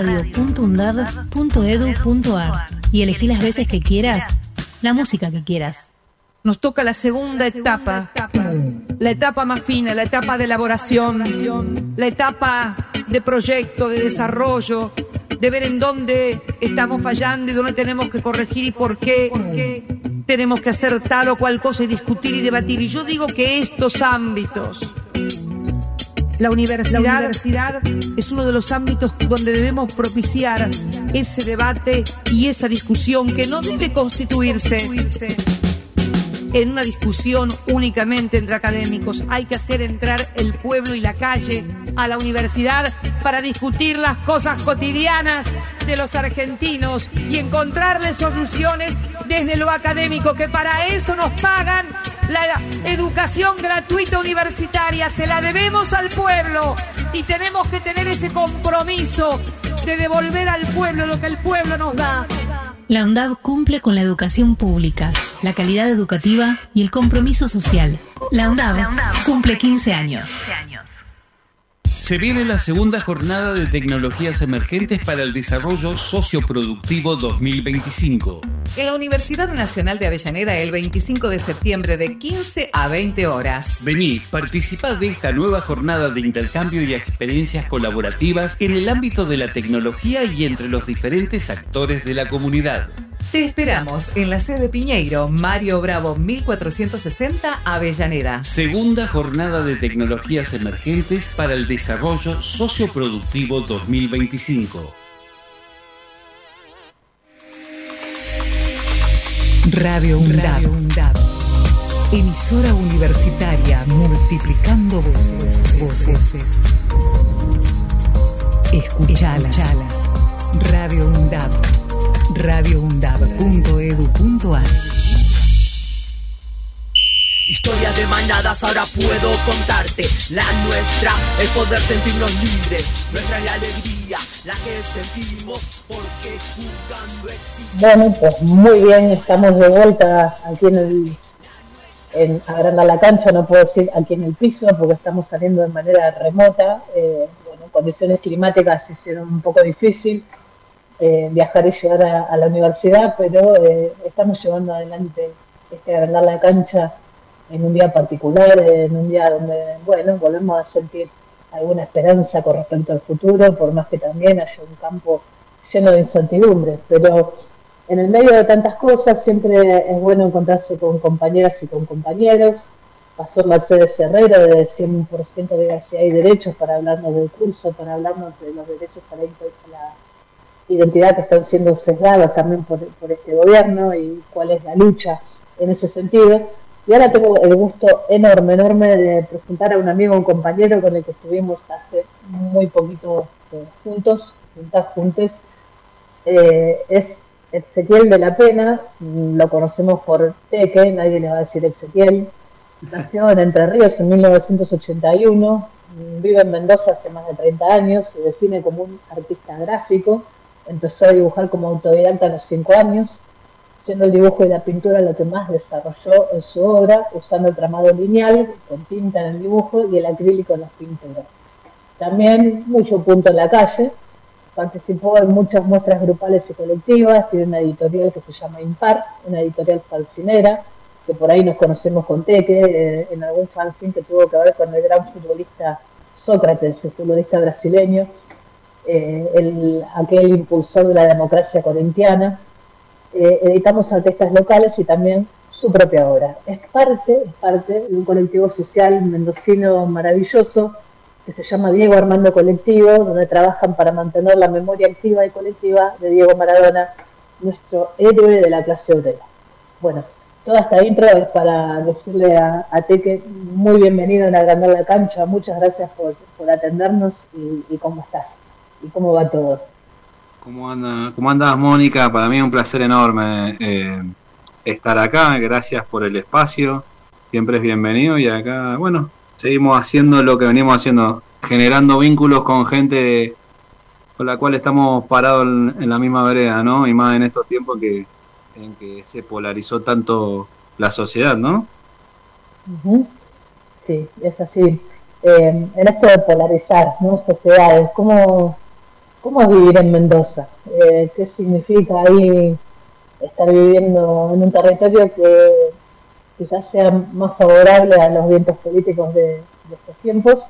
S7: radio.undab.edu.ar y elegí las veces que quieras, la música que quieras.
S14: Nos toca la segunda etapa, la etapa más fina, la etapa de elaboración, la etapa de proyecto, de desarrollo, de ver en dónde estamos fallando y dónde tenemos que corregir y por qué tenemos que hacer tal o cual cosa y discutir y debatir. Y yo digo que estos ámbitos, la universidad es uno de los ámbitos donde debemos propiciar ese debate y esa discusión que no debe constituirse en una discusión únicamente entre académicos. Hay que hacer entrar el pueblo y la calle a la universidad para discutir las cosas cotidianas de los argentinos y encontrarles soluciones desde lo académico, que para eso nos pagan la educación gratuita universitaria. Se la debemos al pueblo y tenemos que tener ese compromiso de devolver al pueblo lo que el pueblo nos da.
S7: La UNDAB cumple con la educación pública, la calidad educativa y el compromiso social. La UNDAB cumple 15 años.
S12: Se viene la segunda jornada de tecnologías emergentes para el desarrollo socioproductivo 2025.
S1: En la Universidad Nacional de Avellaneda, el 25 de septiembre de 15 a 20 horas.
S12: Vení, participá de esta nueva jornada de intercambio y experiencias colaborativas en el ámbito de la tecnología y entre los diferentes actores de la comunidad.
S1: Te esperamos en la sede Piñeiro, Mario Bravo 1460, Avellaneda.
S12: Segunda jornada de tecnologías emergentes para el desarrollo socioproductivo 2025.
S1: Radio UNDAB. Emisora universitaria multiplicando voces. Escuchalas. Radio UNDAB. radioundab.edu.ar.
S2: Historias de manadas ahora puedo contarte. La nuestra, el poder sentirnos libres. Nuestra es la alegría, la que sentimos porque jugando existe.
S3: Bueno, pues muy bien, estamos de vuelta aquí en Agrandar la Cancha, no puedo decir aquí en el piso porque estamos saliendo de manera remota. Bueno, condiciones climáticas hicieron un poco difícil viajar y llegar a la universidad, pero estamos llevando adelante Agrandar la Cancha en un día particular, en un día donde, bueno, volvemos a sentir alguna esperanza con respecto al futuro, por más que también haya un campo lleno de incertidumbres, pero en el medio de tantas cosas siempre es bueno encontrarse con compañeras y con compañeros. Pasó Mercedes Herrero de 100% de Diversidad y Derechos para hablarnos del curso, para hablarnos de los derechos a la identidad que están siendo sesgados también por este gobierno y cuál es la lucha en ese sentido. Y ahora tengo el gusto enorme de presentar a un amigo, un compañero con el que estuvimos hace muy poquito juntos. Es Ezequiel de la Pena, lo conocemos por Teque, nadie le va a decir Ezequiel. Nació en Entre Ríos en 1981, vive en Mendoza hace más de 30 años, se define como un artista gráfico, empezó a dibujar como autodidacta a los 5 años, siendo el dibujo y la pintura lo que más desarrolló en su obra, usando el tramado lineal, con tinta en el dibujo y el acrílico en las pinturas. También mucho punto en la calle, participó en muchas muestras grupales y colectivas, tiene una editorial que se llama Impar, una editorial fancinera, que por ahí nos conocemos con Teque, en algún fanzine que tuvo que ver con el gran futbolista Sócrates, el futbolista brasileño, aquel impulsor de la democracia corintiana. Editamos artistas locales y también su propia obra. Es parte de un colectivo social mendocino maravilloso que se llama Diego Armando Colectivo, donde trabajan para mantener la memoria activa y colectiva de Diego Maradona, nuestro héroe de la clase obrera. Bueno, toda esta intro es para decirle a Teque muy bienvenido en Agrandar la Cancha, muchas gracias por atendernos y cómo estás y cómo va todo.
S15: ¿Cómo andas, Mónica? Para mí es un placer enorme estar acá, gracias por el espacio, siempre es bienvenido y acá, bueno, seguimos haciendo lo que venimos haciendo, generando vínculos con gente con la cual estamos parados en la misma vereda, ¿no? Y más en estos tiempos en que se polarizó tanto la sociedad, ¿no?
S3: Uh-huh. Sí, es así. En esto de polarizar, ¿no? Sociedades, ¿cómo es vivir en Mendoza? ¿Qué significa ahí estar viviendo en un territorio que quizás sea más favorable a los vientos políticos de estos tiempos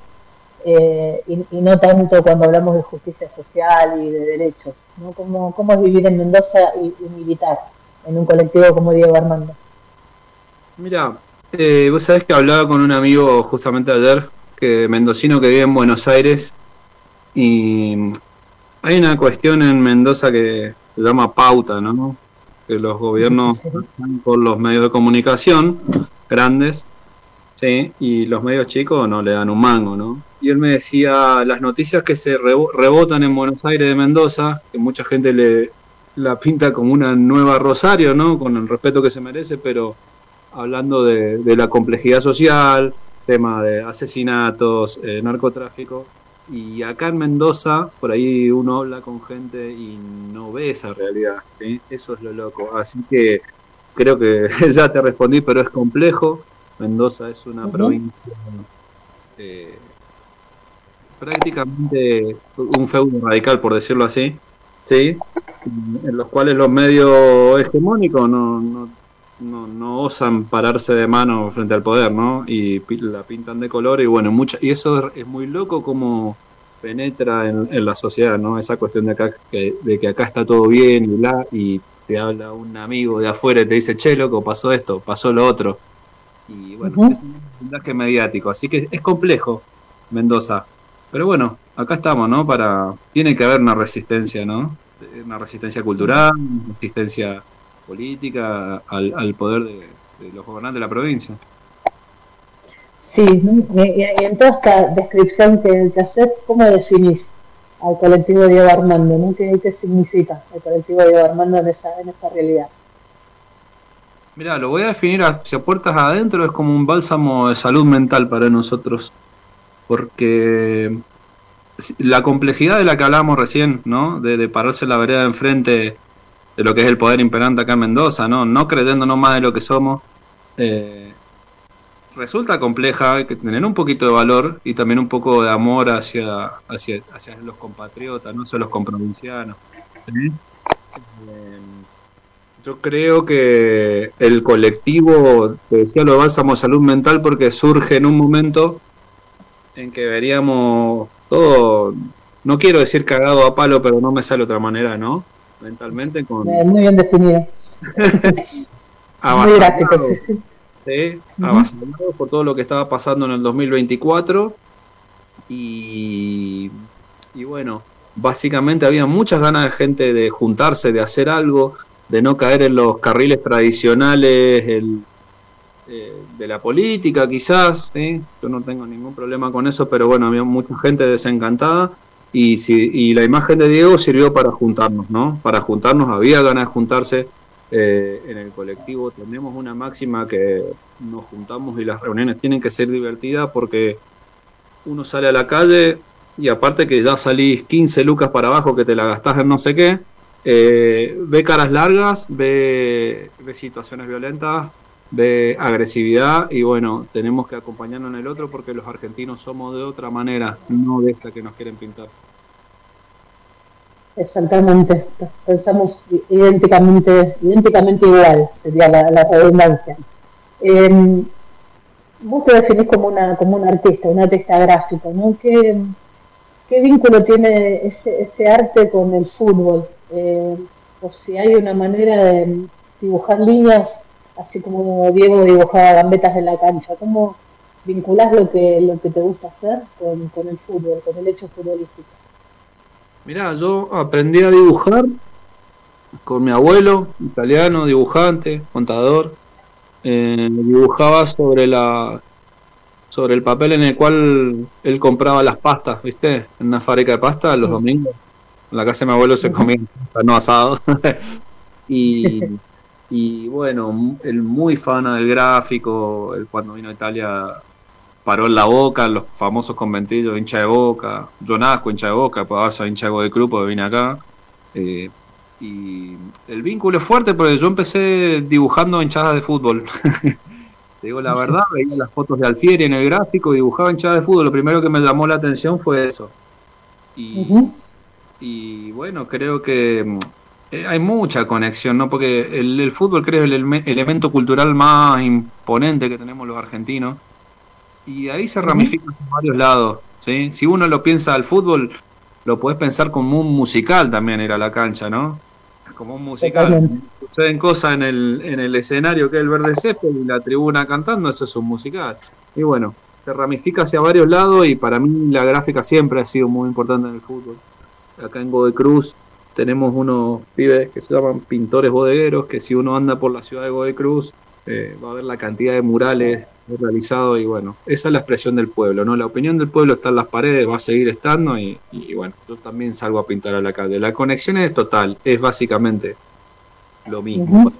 S3: y no tanto cuando hablamos de justicia social y de derechos, ¿no? ¿Cómo es vivir en Mendoza y militar en un colectivo como Diego Armando?
S15: Mira, vos sabés que hablaba con un amigo justamente ayer, mendocino que vive en Buenos Aires, y hay una cuestión en Mendoza que se llama pauta, ¿no? Que los gobiernos están por los medios de comunicación grandes, ¿sí? Y los medios chicos no le dan un mango, ¿no? Y él me decía, las noticias que se rebotan en Buenos Aires de Mendoza, que mucha gente la pinta como una nueva Rosario, ¿no? Con el respeto que se merece, pero hablando de la complejidad social, tema de asesinatos, narcotráfico. Y acá en Mendoza, por ahí uno habla con gente y no ve esa realidad, ¿sí? Eso es lo loco. Así que creo que ya te respondí, pero es complejo. Mendoza es una provincia prácticamente un feudo radical, por decirlo así, ¿sí? En los cuales los medios hegemónicos no osan pararse de mano frente al poder, ¿no? Y la pintan de color y bueno, y eso es muy loco como penetra en la sociedad, ¿no? Esa cuestión de que acá está todo bien y te habla un amigo de afuera y te dice, che, loco, pasó esto, pasó lo otro. Y bueno, es un mensaje mediático, así que es complejo Mendoza. Pero bueno, acá estamos, ¿no? Tiene que haber una resistencia, ¿no? Una resistencia cultural, una resistencia política al poder los gobernantes de la provincia.
S3: Sí, ¿no? Y en toda esta descripción que haces, ¿cómo definís al colectivo Diego Armando, ¿no? ¿Qué significa el colectivo Diego Armando en esa realidad?
S15: Mira, lo voy a definir hacia puertas adentro, es como un bálsamo de salud mental para nosotros, porque la complejidad de la que hablábamos recién, ¿no? De pararse en la vereda de enfrente de lo que es el poder imperante acá en Mendoza, ¿no? Creyéndonos más de lo que somos, resulta compleja, hay que tener un poquito de valor y también un poco de amor hacia los compatriotas, no solo los comprovincianos. ¿Sí? Yo creo que el colectivo, te decía lo de Bálsamo Salud Mental, porque surge en un momento en que veríamos todo, no quiero decir cagado a palo, pero no me sale otra manera, ¿no? Mentalmente con...
S3: Muy bien definido. Muy gráfico, sí.
S15: Sí, avasallado por todo lo que estaba pasando en el 2024 y bueno, básicamente había muchas ganas de gente de juntarse, de hacer algo, de no caer en los carriles tradicionales de la política quizás, ¿sí? Yo no tengo ningún problema con eso, pero bueno, había mucha gente desencantada y la imagen de Diego sirvió para juntarnos, ¿no? Para juntarnos, había ganas de juntarse. En el colectivo tenemos una máxima que nos juntamos y las reuniones tienen que ser divertidas porque uno sale a la calle y aparte que ya salís 15 lucas para abajo que te la gastás en no sé qué, ve caras largas, ve situaciones violentas, ve agresividad y bueno, tenemos que acompañarnos en el otro porque los argentinos somos de otra manera, no de esta que nos quieren pintar.
S3: Exactamente, pensamos idénticamente igual, sería la redundancia. Vos te definís como un artista gráfico, ¿no? ¿Qué vínculo tiene ese arte con el fútbol? O si hay una manera de dibujar líneas, así como Diego dibujaba gambetas en la cancha, ¿cómo vinculás lo que te gusta hacer con el fútbol, con el hecho futbolístico?
S15: Mirá, yo aprendí a dibujar con mi abuelo, italiano, dibujante, contador. Dibujaba sobre el papel en el cual él compraba las pastas, ¿viste? En una fábrica de pasta los domingos. En la casa de mi abuelo se comía no asado. y bueno, él muy fan del gráfico. Él cuando vino a Italia paró en La Boca, los famosos conventillos, hincha de Boca. Yo nazco hincha de Boca, pues ahora soy hincha de Godoy Cruz porque vine acá. Y el vínculo es fuerte porque yo empecé dibujando hinchadas de fútbol. Te digo la verdad, veía las fotos de Alfieri en el gráfico y dibujaba hinchadas de fútbol. Lo primero que me llamó la atención fue eso. Y bueno, creo que hay mucha conexión, ¿no? Porque el fútbol creo es el elemento cultural más imponente que tenemos los argentinos. Y ahí se ramifica en varios lados, ¿sí? Si uno lo piensa al fútbol, lo podés pensar como un musical también ir a la cancha, ¿no? Como un musical. Suceden cosas en el escenario que es el verde césped y la tribuna cantando, eso es un musical. Y bueno, se ramifica hacia varios lados y para mí la gráfica siempre ha sido muy importante en el fútbol. Acá en Godoy Cruz tenemos unos pibes que se llaman pintores bodegueros, que si uno anda por la ciudad de Godoy Cruz va a ver la cantidad de murales realizados y bueno, esa es la expresión del pueblo, ¿no? La opinión del pueblo está en las paredes, va a seguir estando y bueno, yo también salgo a pintar a la calle. La conexión es total, es básicamente lo mismo.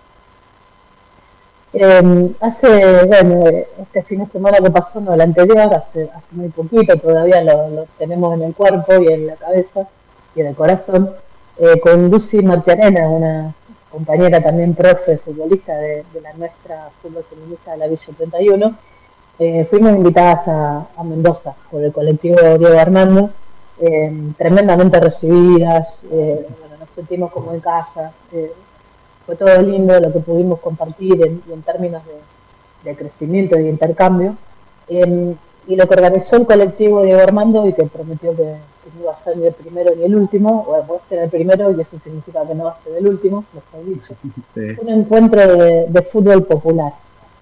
S3: Este fin de semana que pasó, no, el anterior, hace muy poquito, todavía lo tenemos en el cuerpo y en la cabeza y en el corazón, con Lucy Martiarena, una compañera también profe, futbolista de la nuestra fútbol feminista de la Villa 31, fuimos invitadas a Mendoza por el colectivo Diego Armando, tremendamente recibidas, bueno, nos sentimos como en casa, fue todo lindo lo que pudimos compartir en términos de crecimiento y de intercambio, y lo que organizó el colectivo Diego Armando y que prometió que no iba a ser ni el primero ni el último, bueno, puede ser el primero y eso significa que no va a ser el último, lo que he dicho. Sí. Un encuentro de fútbol popular.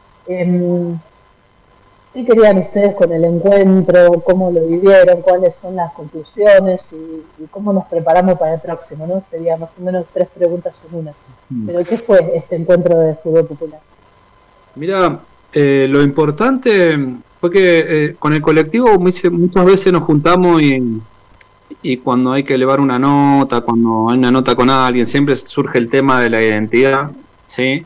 S3: ¿Qué querían ustedes con el encuentro? ¿Cómo lo vivieron? ¿Cuáles son las conclusiones? Y cómo nos preparamos para el próximo, ¿no? Sería más o menos 3 preguntas en una. ¿Pero qué fue este encuentro de fútbol popular?
S15: Mira, lo importante fue que con el colectivo muchas veces nos juntamos y cuando hay que elevar una nota, cuando hay una nota con alguien, siempre surge el tema de la identidad, ¿sí?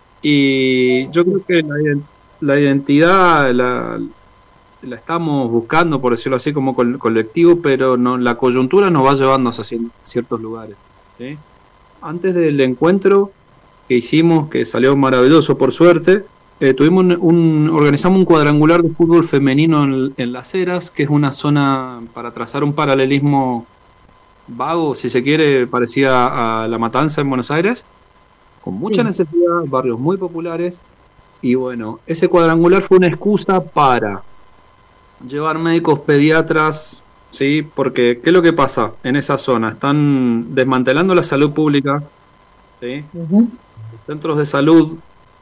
S15: Y yo creo que la identidad la estamos buscando, por decirlo así, como colectivo, pero no, la coyuntura nos va llevando hacia ciertos lugares, ¿sí? Antes del encuentro que hicimos, que salió maravilloso por suerte, organizamos un cuadrangular de fútbol femenino en Las Heras, que es una zona para trazar un paralelismo vago, si se quiere, parecida a La Matanza en Buenos Aires, con mucha necesidad, barrios muy populares, y bueno, ese cuadrangular fue una excusa para llevar médicos pediatras, ¿sí? Porque, ¿qué es lo que pasa en esa zona? Están desmantelando la salud pública, ¿sí? Centros de salud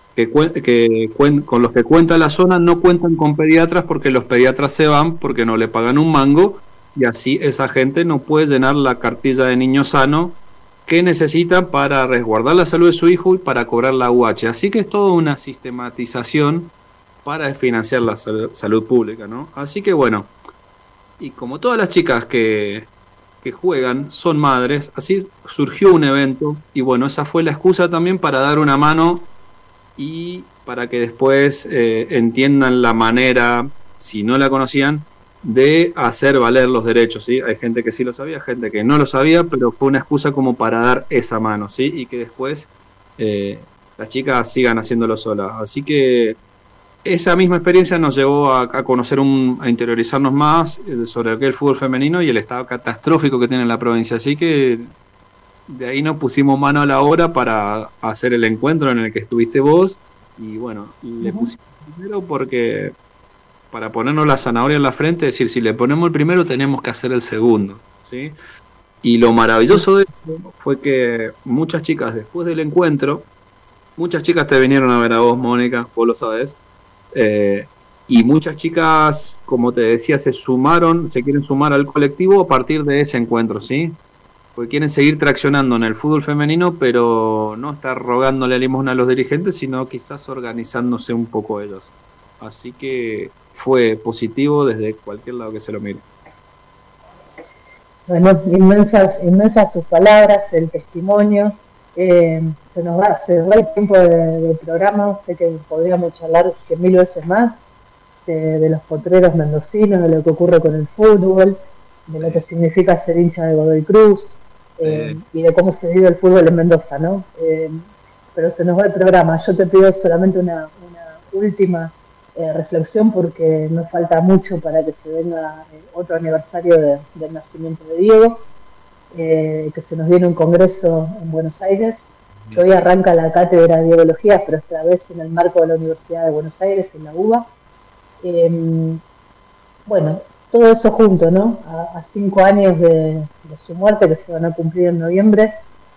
S15: con los que cuenta la zona no cuentan con pediatras porque los pediatras se van porque no le pagan un mango y así esa gente no puede llenar la cartilla de niño sano que necesitan para resguardar la salud de su hijo y para cobrar la UH. Así que es toda una sistematización para financiar la salud pública, ¿no? Así que bueno, y como todas las chicas que juegan son madres, así surgió un evento y bueno, esa fue la excusa también para dar una mano y para que después entiendan la manera, si no la conocían, de hacer valer los derechos, ¿sí? Hay gente que sí lo sabía, gente que no lo sabía, pero fue una excusa como para dar esa mano, ¿sí? Y que después las chicas sigan haciéndolo solas. Así que esa misma experiencia nos llevó a conocer, a interiorizarnos más sobre lo que es el fútbol femenino y el estado catastrófico que tiene la provincia. Así que de ahí nos pusimos mano a la obra para hacer el encuentro en el que estuviste vos. Y bueno, le pusimos primero porque para ponernos la zanahoria en la frente, es decir, si le ponemos el primero tenemos que hacer el segundo, ¿sí? Y lo maravilloso de esto fue que muchas chicas después del encuentro, muchas chicas te vinieron a ver a vos, Mónica, vos lo sabés, y muchas chicas, como te decía, se quieren sumar al colectivo a partir de ese encuentro, ¿sí? Porque quieren seguir traccionando en el fútbol femenino, pero no estar rogándole limosna a los dirigentes, sino quizás organizándose un poco ellos. Así que fue positivo desde cualquier lado que se lo mire.
S3: Bueno, inmensas tus palabras, el testimonio. Se nos va el tiempo del programa. Sé que podríamos charlar 100.000 veces más de los potreros mendocinos, de lo que ocurre con el fútbol, de lo que significa ser hincha de Godoy Cruz y de cómo se vive el fútbol en Mendoza, ¿no? Pero se nos va el programa. Yo te pido solamente una última reflexión porque nos falta mucho para que se venga otro aniversario del nacimiento de Diego, que se nos viene un congreso en Buenos Aires, que hoy arranca la cátedra de biología, pero esta vez en el marco de la Universidad de Buenos Aires, en la UBA. Bueno, todo eso junto, ¿no? A 5 años de su muerte, que se van a cumplir en noviembre.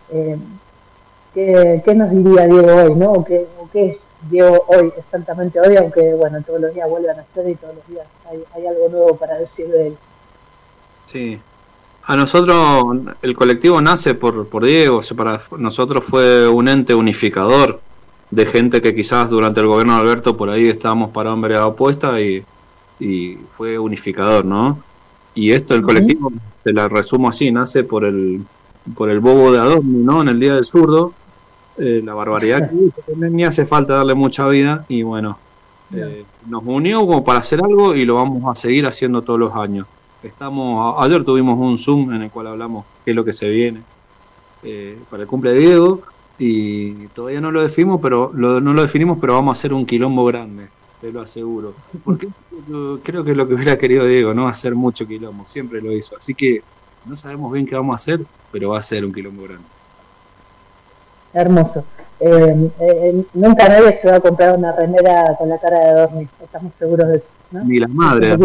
S3: ¿Qué nos diría Diego hoy, ¿no? ¿O qué es Diego hoy, exactamente hoy? Aunque, bueno, todos los días vuelvan a ser y todos los días hay algo nuevo para decir de él.
S15: Sí. A nosotros, el colectivo nace por Diego. O sea, para nosotros fue un ente unificador de gente que quizás durante el gobierno de Alberto por ahí estábamos parados en vereda opuesta y fue unificador, ¿no? Y esto, el colectivo, te la resumo así, nace por el bobo de Adorni, ¿no? En el Día del Zurdo, la barbaridad que hizo, ni hace falta darle mucha vida y bueno, nos unió como para hacer algo y lo vamos a seguir haciendo todos los años. Ayer tuvimos un Zoom en el cual hablamos qué es lo que se viene para el cumple de Diego y todavía no lo definimos, pero vamos a hacer un quilombo grande, te lo aseguro. Porque creo que es lo que hubiera querido Diego, ¿no? Hacer mucho quilombo, siempre lo hizo. Así que no sabemos bien qué vamos a hacer, pero va a ser un quilombo grande.
S3: Hermoso. Nunca nadie se va a comprar una remera con la cara de Adorni, estamos seguros de eso, ¿no?
S15: Ni las madres.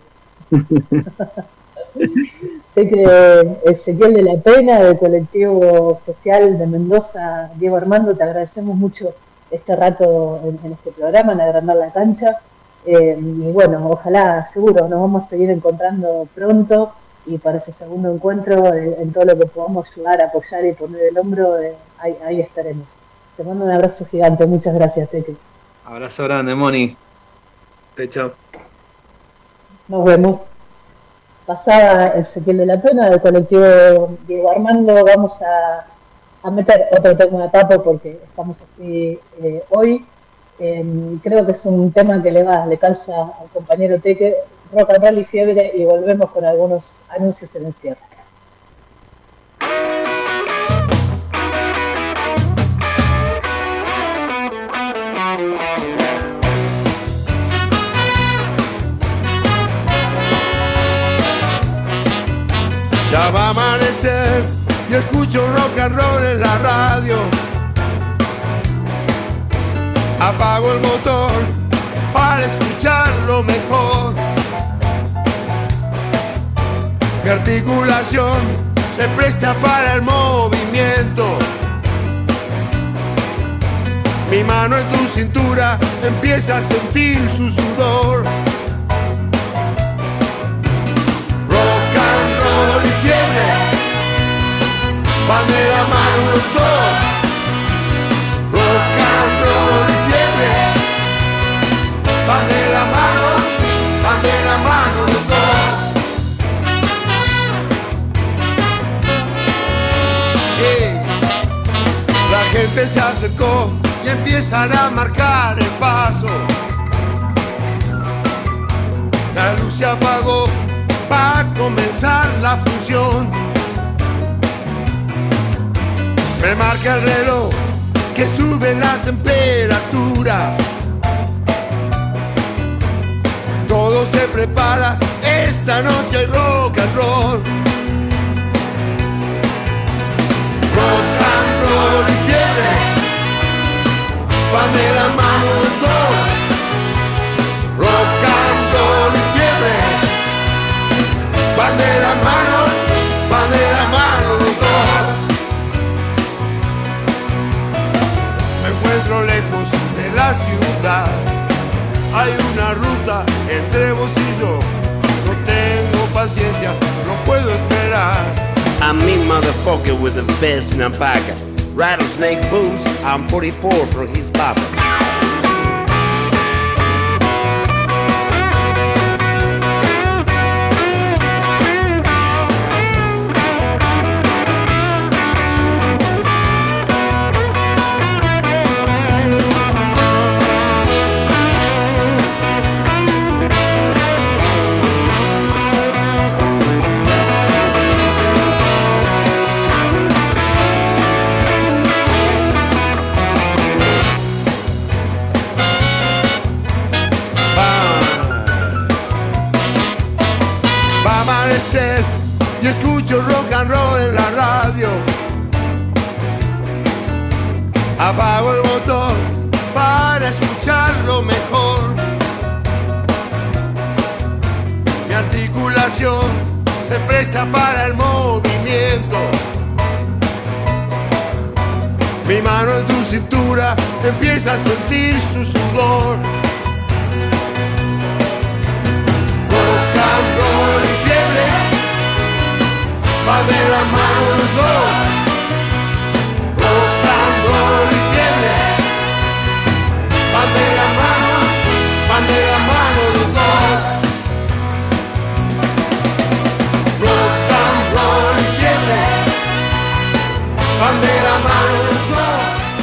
S3: Sé que Ezequiel de la Pena, del colectivo social de Mendoza, Diego Armando, te agradecemos mucho este rato en este programa, en Agrandar la Cancha. Y bueno, ojalá, seguro, nos vamos a seguir encontrando pronto y para ese segundo encuentro, en todo lo que podamos ayudar, apoyar y poner el hombro, ahí estaremos. Te mando un abrazo gigante, muchas gracias, Teke.
S15: Abrazo grande, Moni. Chao.
S3: Nos vemos. Pasada Ezequiel de la Pena del colectivo Diego Armando, vamos a meter otro tema de tapo porque estamos así hoy. Creo que es un tema que le calza al compañero Teque, rock and roll y fiebre, y volvemos con algunos anuncios en el cierre.
S5: Ya va a amanecer y escucho rock and roll en la radio. Apago el motor para escucharlo mejor. Mi articulación se presta para el movimiento. Mi mano en tu cintura empieza a sentir su sudor. Rock and roll y fiebre van de la mano los dos. Rock and roll y fiebre van de la mano los dos. La gente se acercó y empiezan a marcar el paso. La luz se apagó, va a comenzar la función. Me marca el reloj que sube la temperatura. Todo se prepara, esta noche hay rock and roll. Rock and roll y fiebre van de la mano los dos. Rock and roll y fiebre van de la mano los dos. Me encuentro lejos de la ciudad, hay una ruta entre vos y yo. No tengo paciencia, no puedo esperar.
S16: I'm me motherfucker with the best in a pocket. Rattlesnake boots, I'm 44 for his papa.
S5: Y escucho rock and roll en la radio. Apago el motor para escucharlo mejor. Mi articulación se presta para el movimiento. Mi mano en tu cintura empieza a sentir su sudor. Rock and roll y fiebre van de la mano los dos. Rock and roll y fiebre van de la mano los dos. Rock and roll y fiebre van de la mano los dos.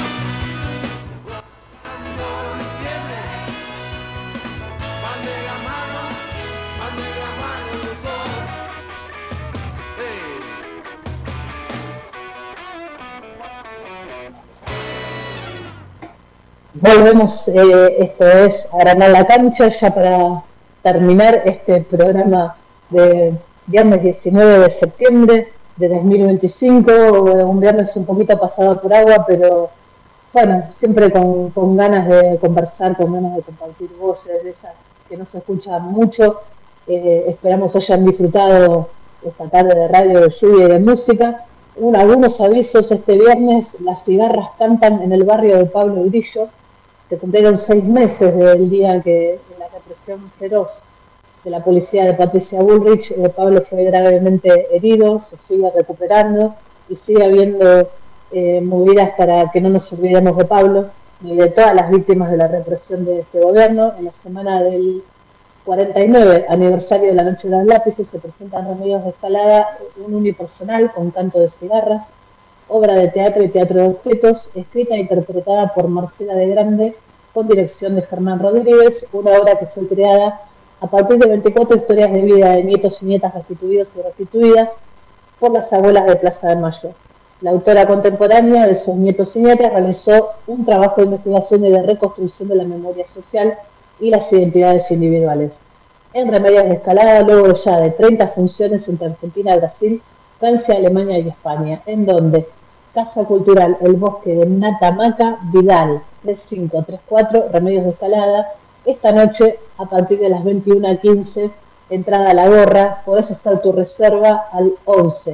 S3: Volvemos, esto es Agrandar la Cancha, ya para terminar este programa de viernes 19 de septiembre de 2025, un viernes un poquito pasado por agua, pero bueno, siempre con ganas de conversar, con ganas de compartir voces, de esas que no se escuchan mucho. Esperamos hayan disfrutado esta tarde de radio, de lluvia y de música. Algunos avisos: este viernes las cigarras cantan en el barrio de Pablo Grillo. Se cumplieron 6 meses del día que en la represión feroz de la policía de Patricia Bullrich, Pablo fue gravemente herido, se sigue recuperando y sigue habiendo movidas para que no nos olvidemos de Pablo. ni de todas las víctimas de la represión de este gobierno. En la semana del 49 aniversario de la Noche de los Lápices se presentan Remedios de Escalada, un unipersonal con canto de cigarras, obra de teatro y teatro de objetos, escrita e interpretada por Marcela de Grande, con dirección de Germán Rodríguez, una obra que fue creada a partir de 24 historias de vida de nietos y nietas restituidos y restituidas por las abuelas de Plaza de Mayo. La autora contemporánea de esos nietos y nietas realizó un trabajo de investigación y de reconstrucción de la memoria social y las identidades individuales. En Remedios de Escalada, luego ya de 30 funciones entre Argentina, Brasil, Francia, Alemania y España, en donde Casa Cultural El Bosque de Natamaca, Vidal, 3534, Remedios de Escalada. Esta noche, a partir de las 21:15, entrada a la gorra, podés hacer tu reserva al 11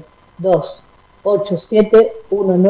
S3: 287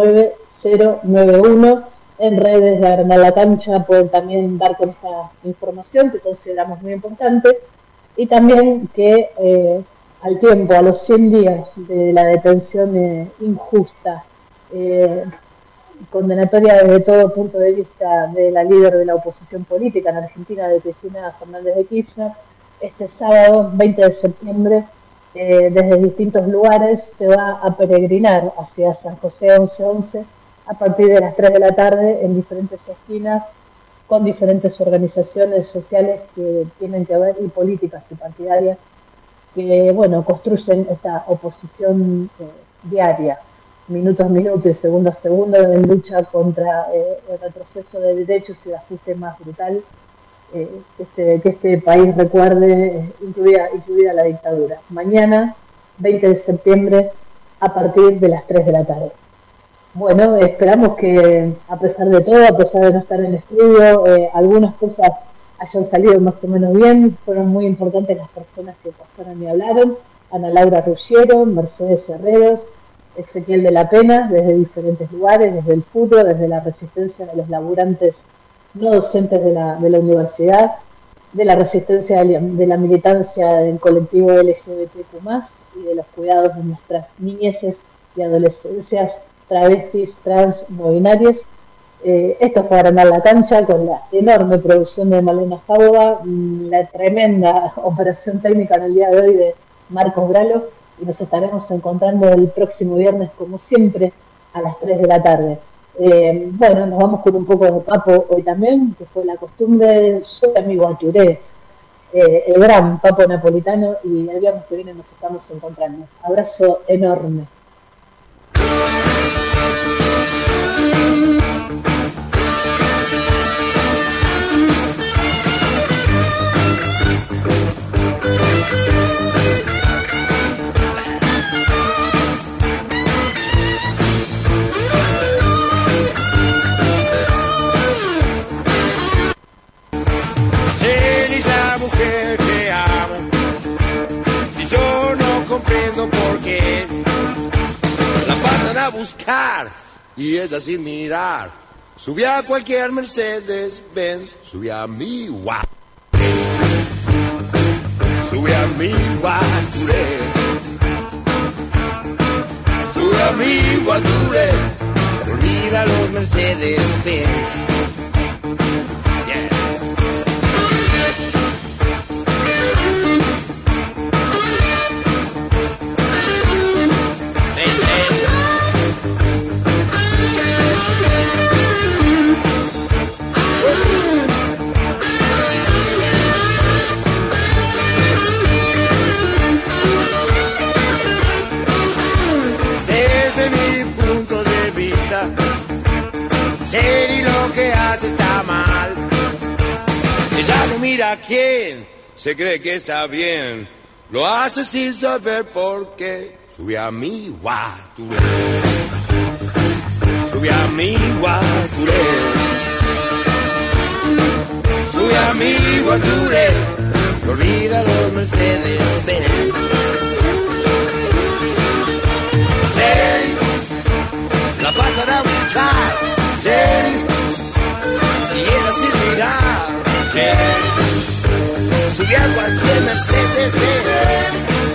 S3: 19091. En redes de Agrandar la Cancha pueden también dar con esta información que consideramos muy importante. Y también que al tiempo, a los 100 días de la detención injusta, condenatoria desde todo punto de vista de la líder de la oposición política en Argentina, de Cristina Fernández de Kirchner, este sábado 20 de septiembre, desde distintos lugares se va a peregrinar hacia San José 1111 a partir de las 3 de la tarde en diferentes esquinas con diferentes organizaciones sociales que tienen que ver, y políticas y partidarias, que bueno, construyen esta oposición diaria, minuto a minuto y segundo a segundo, en lucha contra el retroceso de derechos y el ajuste más brutal que este país recuerde, incluida la dictadura. Mañana, 20 de septiembre, a partir de las 3 de la tarde. Bueno, esperamos que a pesar de todo, a pesar de no estar en estudio, algunas cosas hayan salido más o menos bien. Fueron muy importantes las personas que pasaron y hablaron: Ana Laura Ruggiero, Mercedes Herreros, Ezequiel de la Pena, desde diferentes lugares, desde el fútbol, desde la resistencia de los laburantes no docentes de la universidad, de la resistencia de la militancia del colectivo LGBTQ+, y de los cuidados de nuestras niñeces y adolescencias travestis, trans, no binarias. Esto fue Agrandar la Cancha, con la enorme producción de Malena Fábova, la tremenda operación técnica en el día de hoy de Marcos Bralo, y nos estaremos encontrando el próximo viernes, como siempre, a las 3 de la tarde. Bueno, nos vamos con un poco de Papo hoy también, que fue la costumbre. Soy amigo a Touré, el gran Papo napolitano, y el viernes que viene nos estamos encontrando. Abrazo enorme.
S16: Eres la mujer que amo y yo no comprendo por qué la pasan a buscar y ella sin mirar sube a cualquier Mercedes-Benz, sube a mi Guaturé, sube a mi Guaturé, sube a mi Guaturé, olvida los Mercedes-Benz. Y lo que hace está mal. Ella no mira a quién, se cree que está bien, lo hace sin saber por qué. Sube a mi Guaturé, sube a mi Guaturé, sube a mi Guaturé, no olvida los Mercedes-Benz. Hey, la pasan a buscar. Y ella sin mirar, sube a cualquier Mercedes-Benz,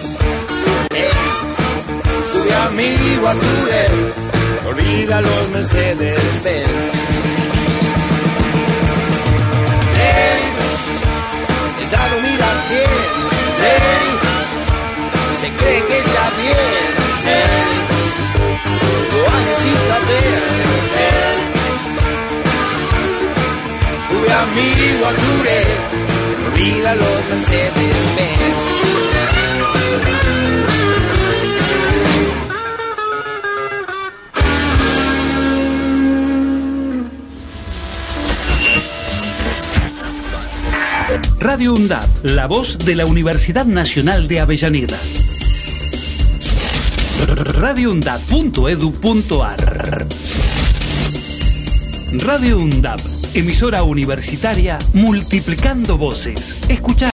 S16: sube a mi Guaturé, olvida los Mercedes-Benz. ella no mira bien, se cree que está bien, lo hace sin saber, sube a mi guature, olvida los Mercedes-Benz.
S12: Radio UNDAB, la voz de la Universidad Nacional de Avellaneda. radioundab.edu.ar. Radio UNDAB, emisora universitaria multiplicando voces. Escucha.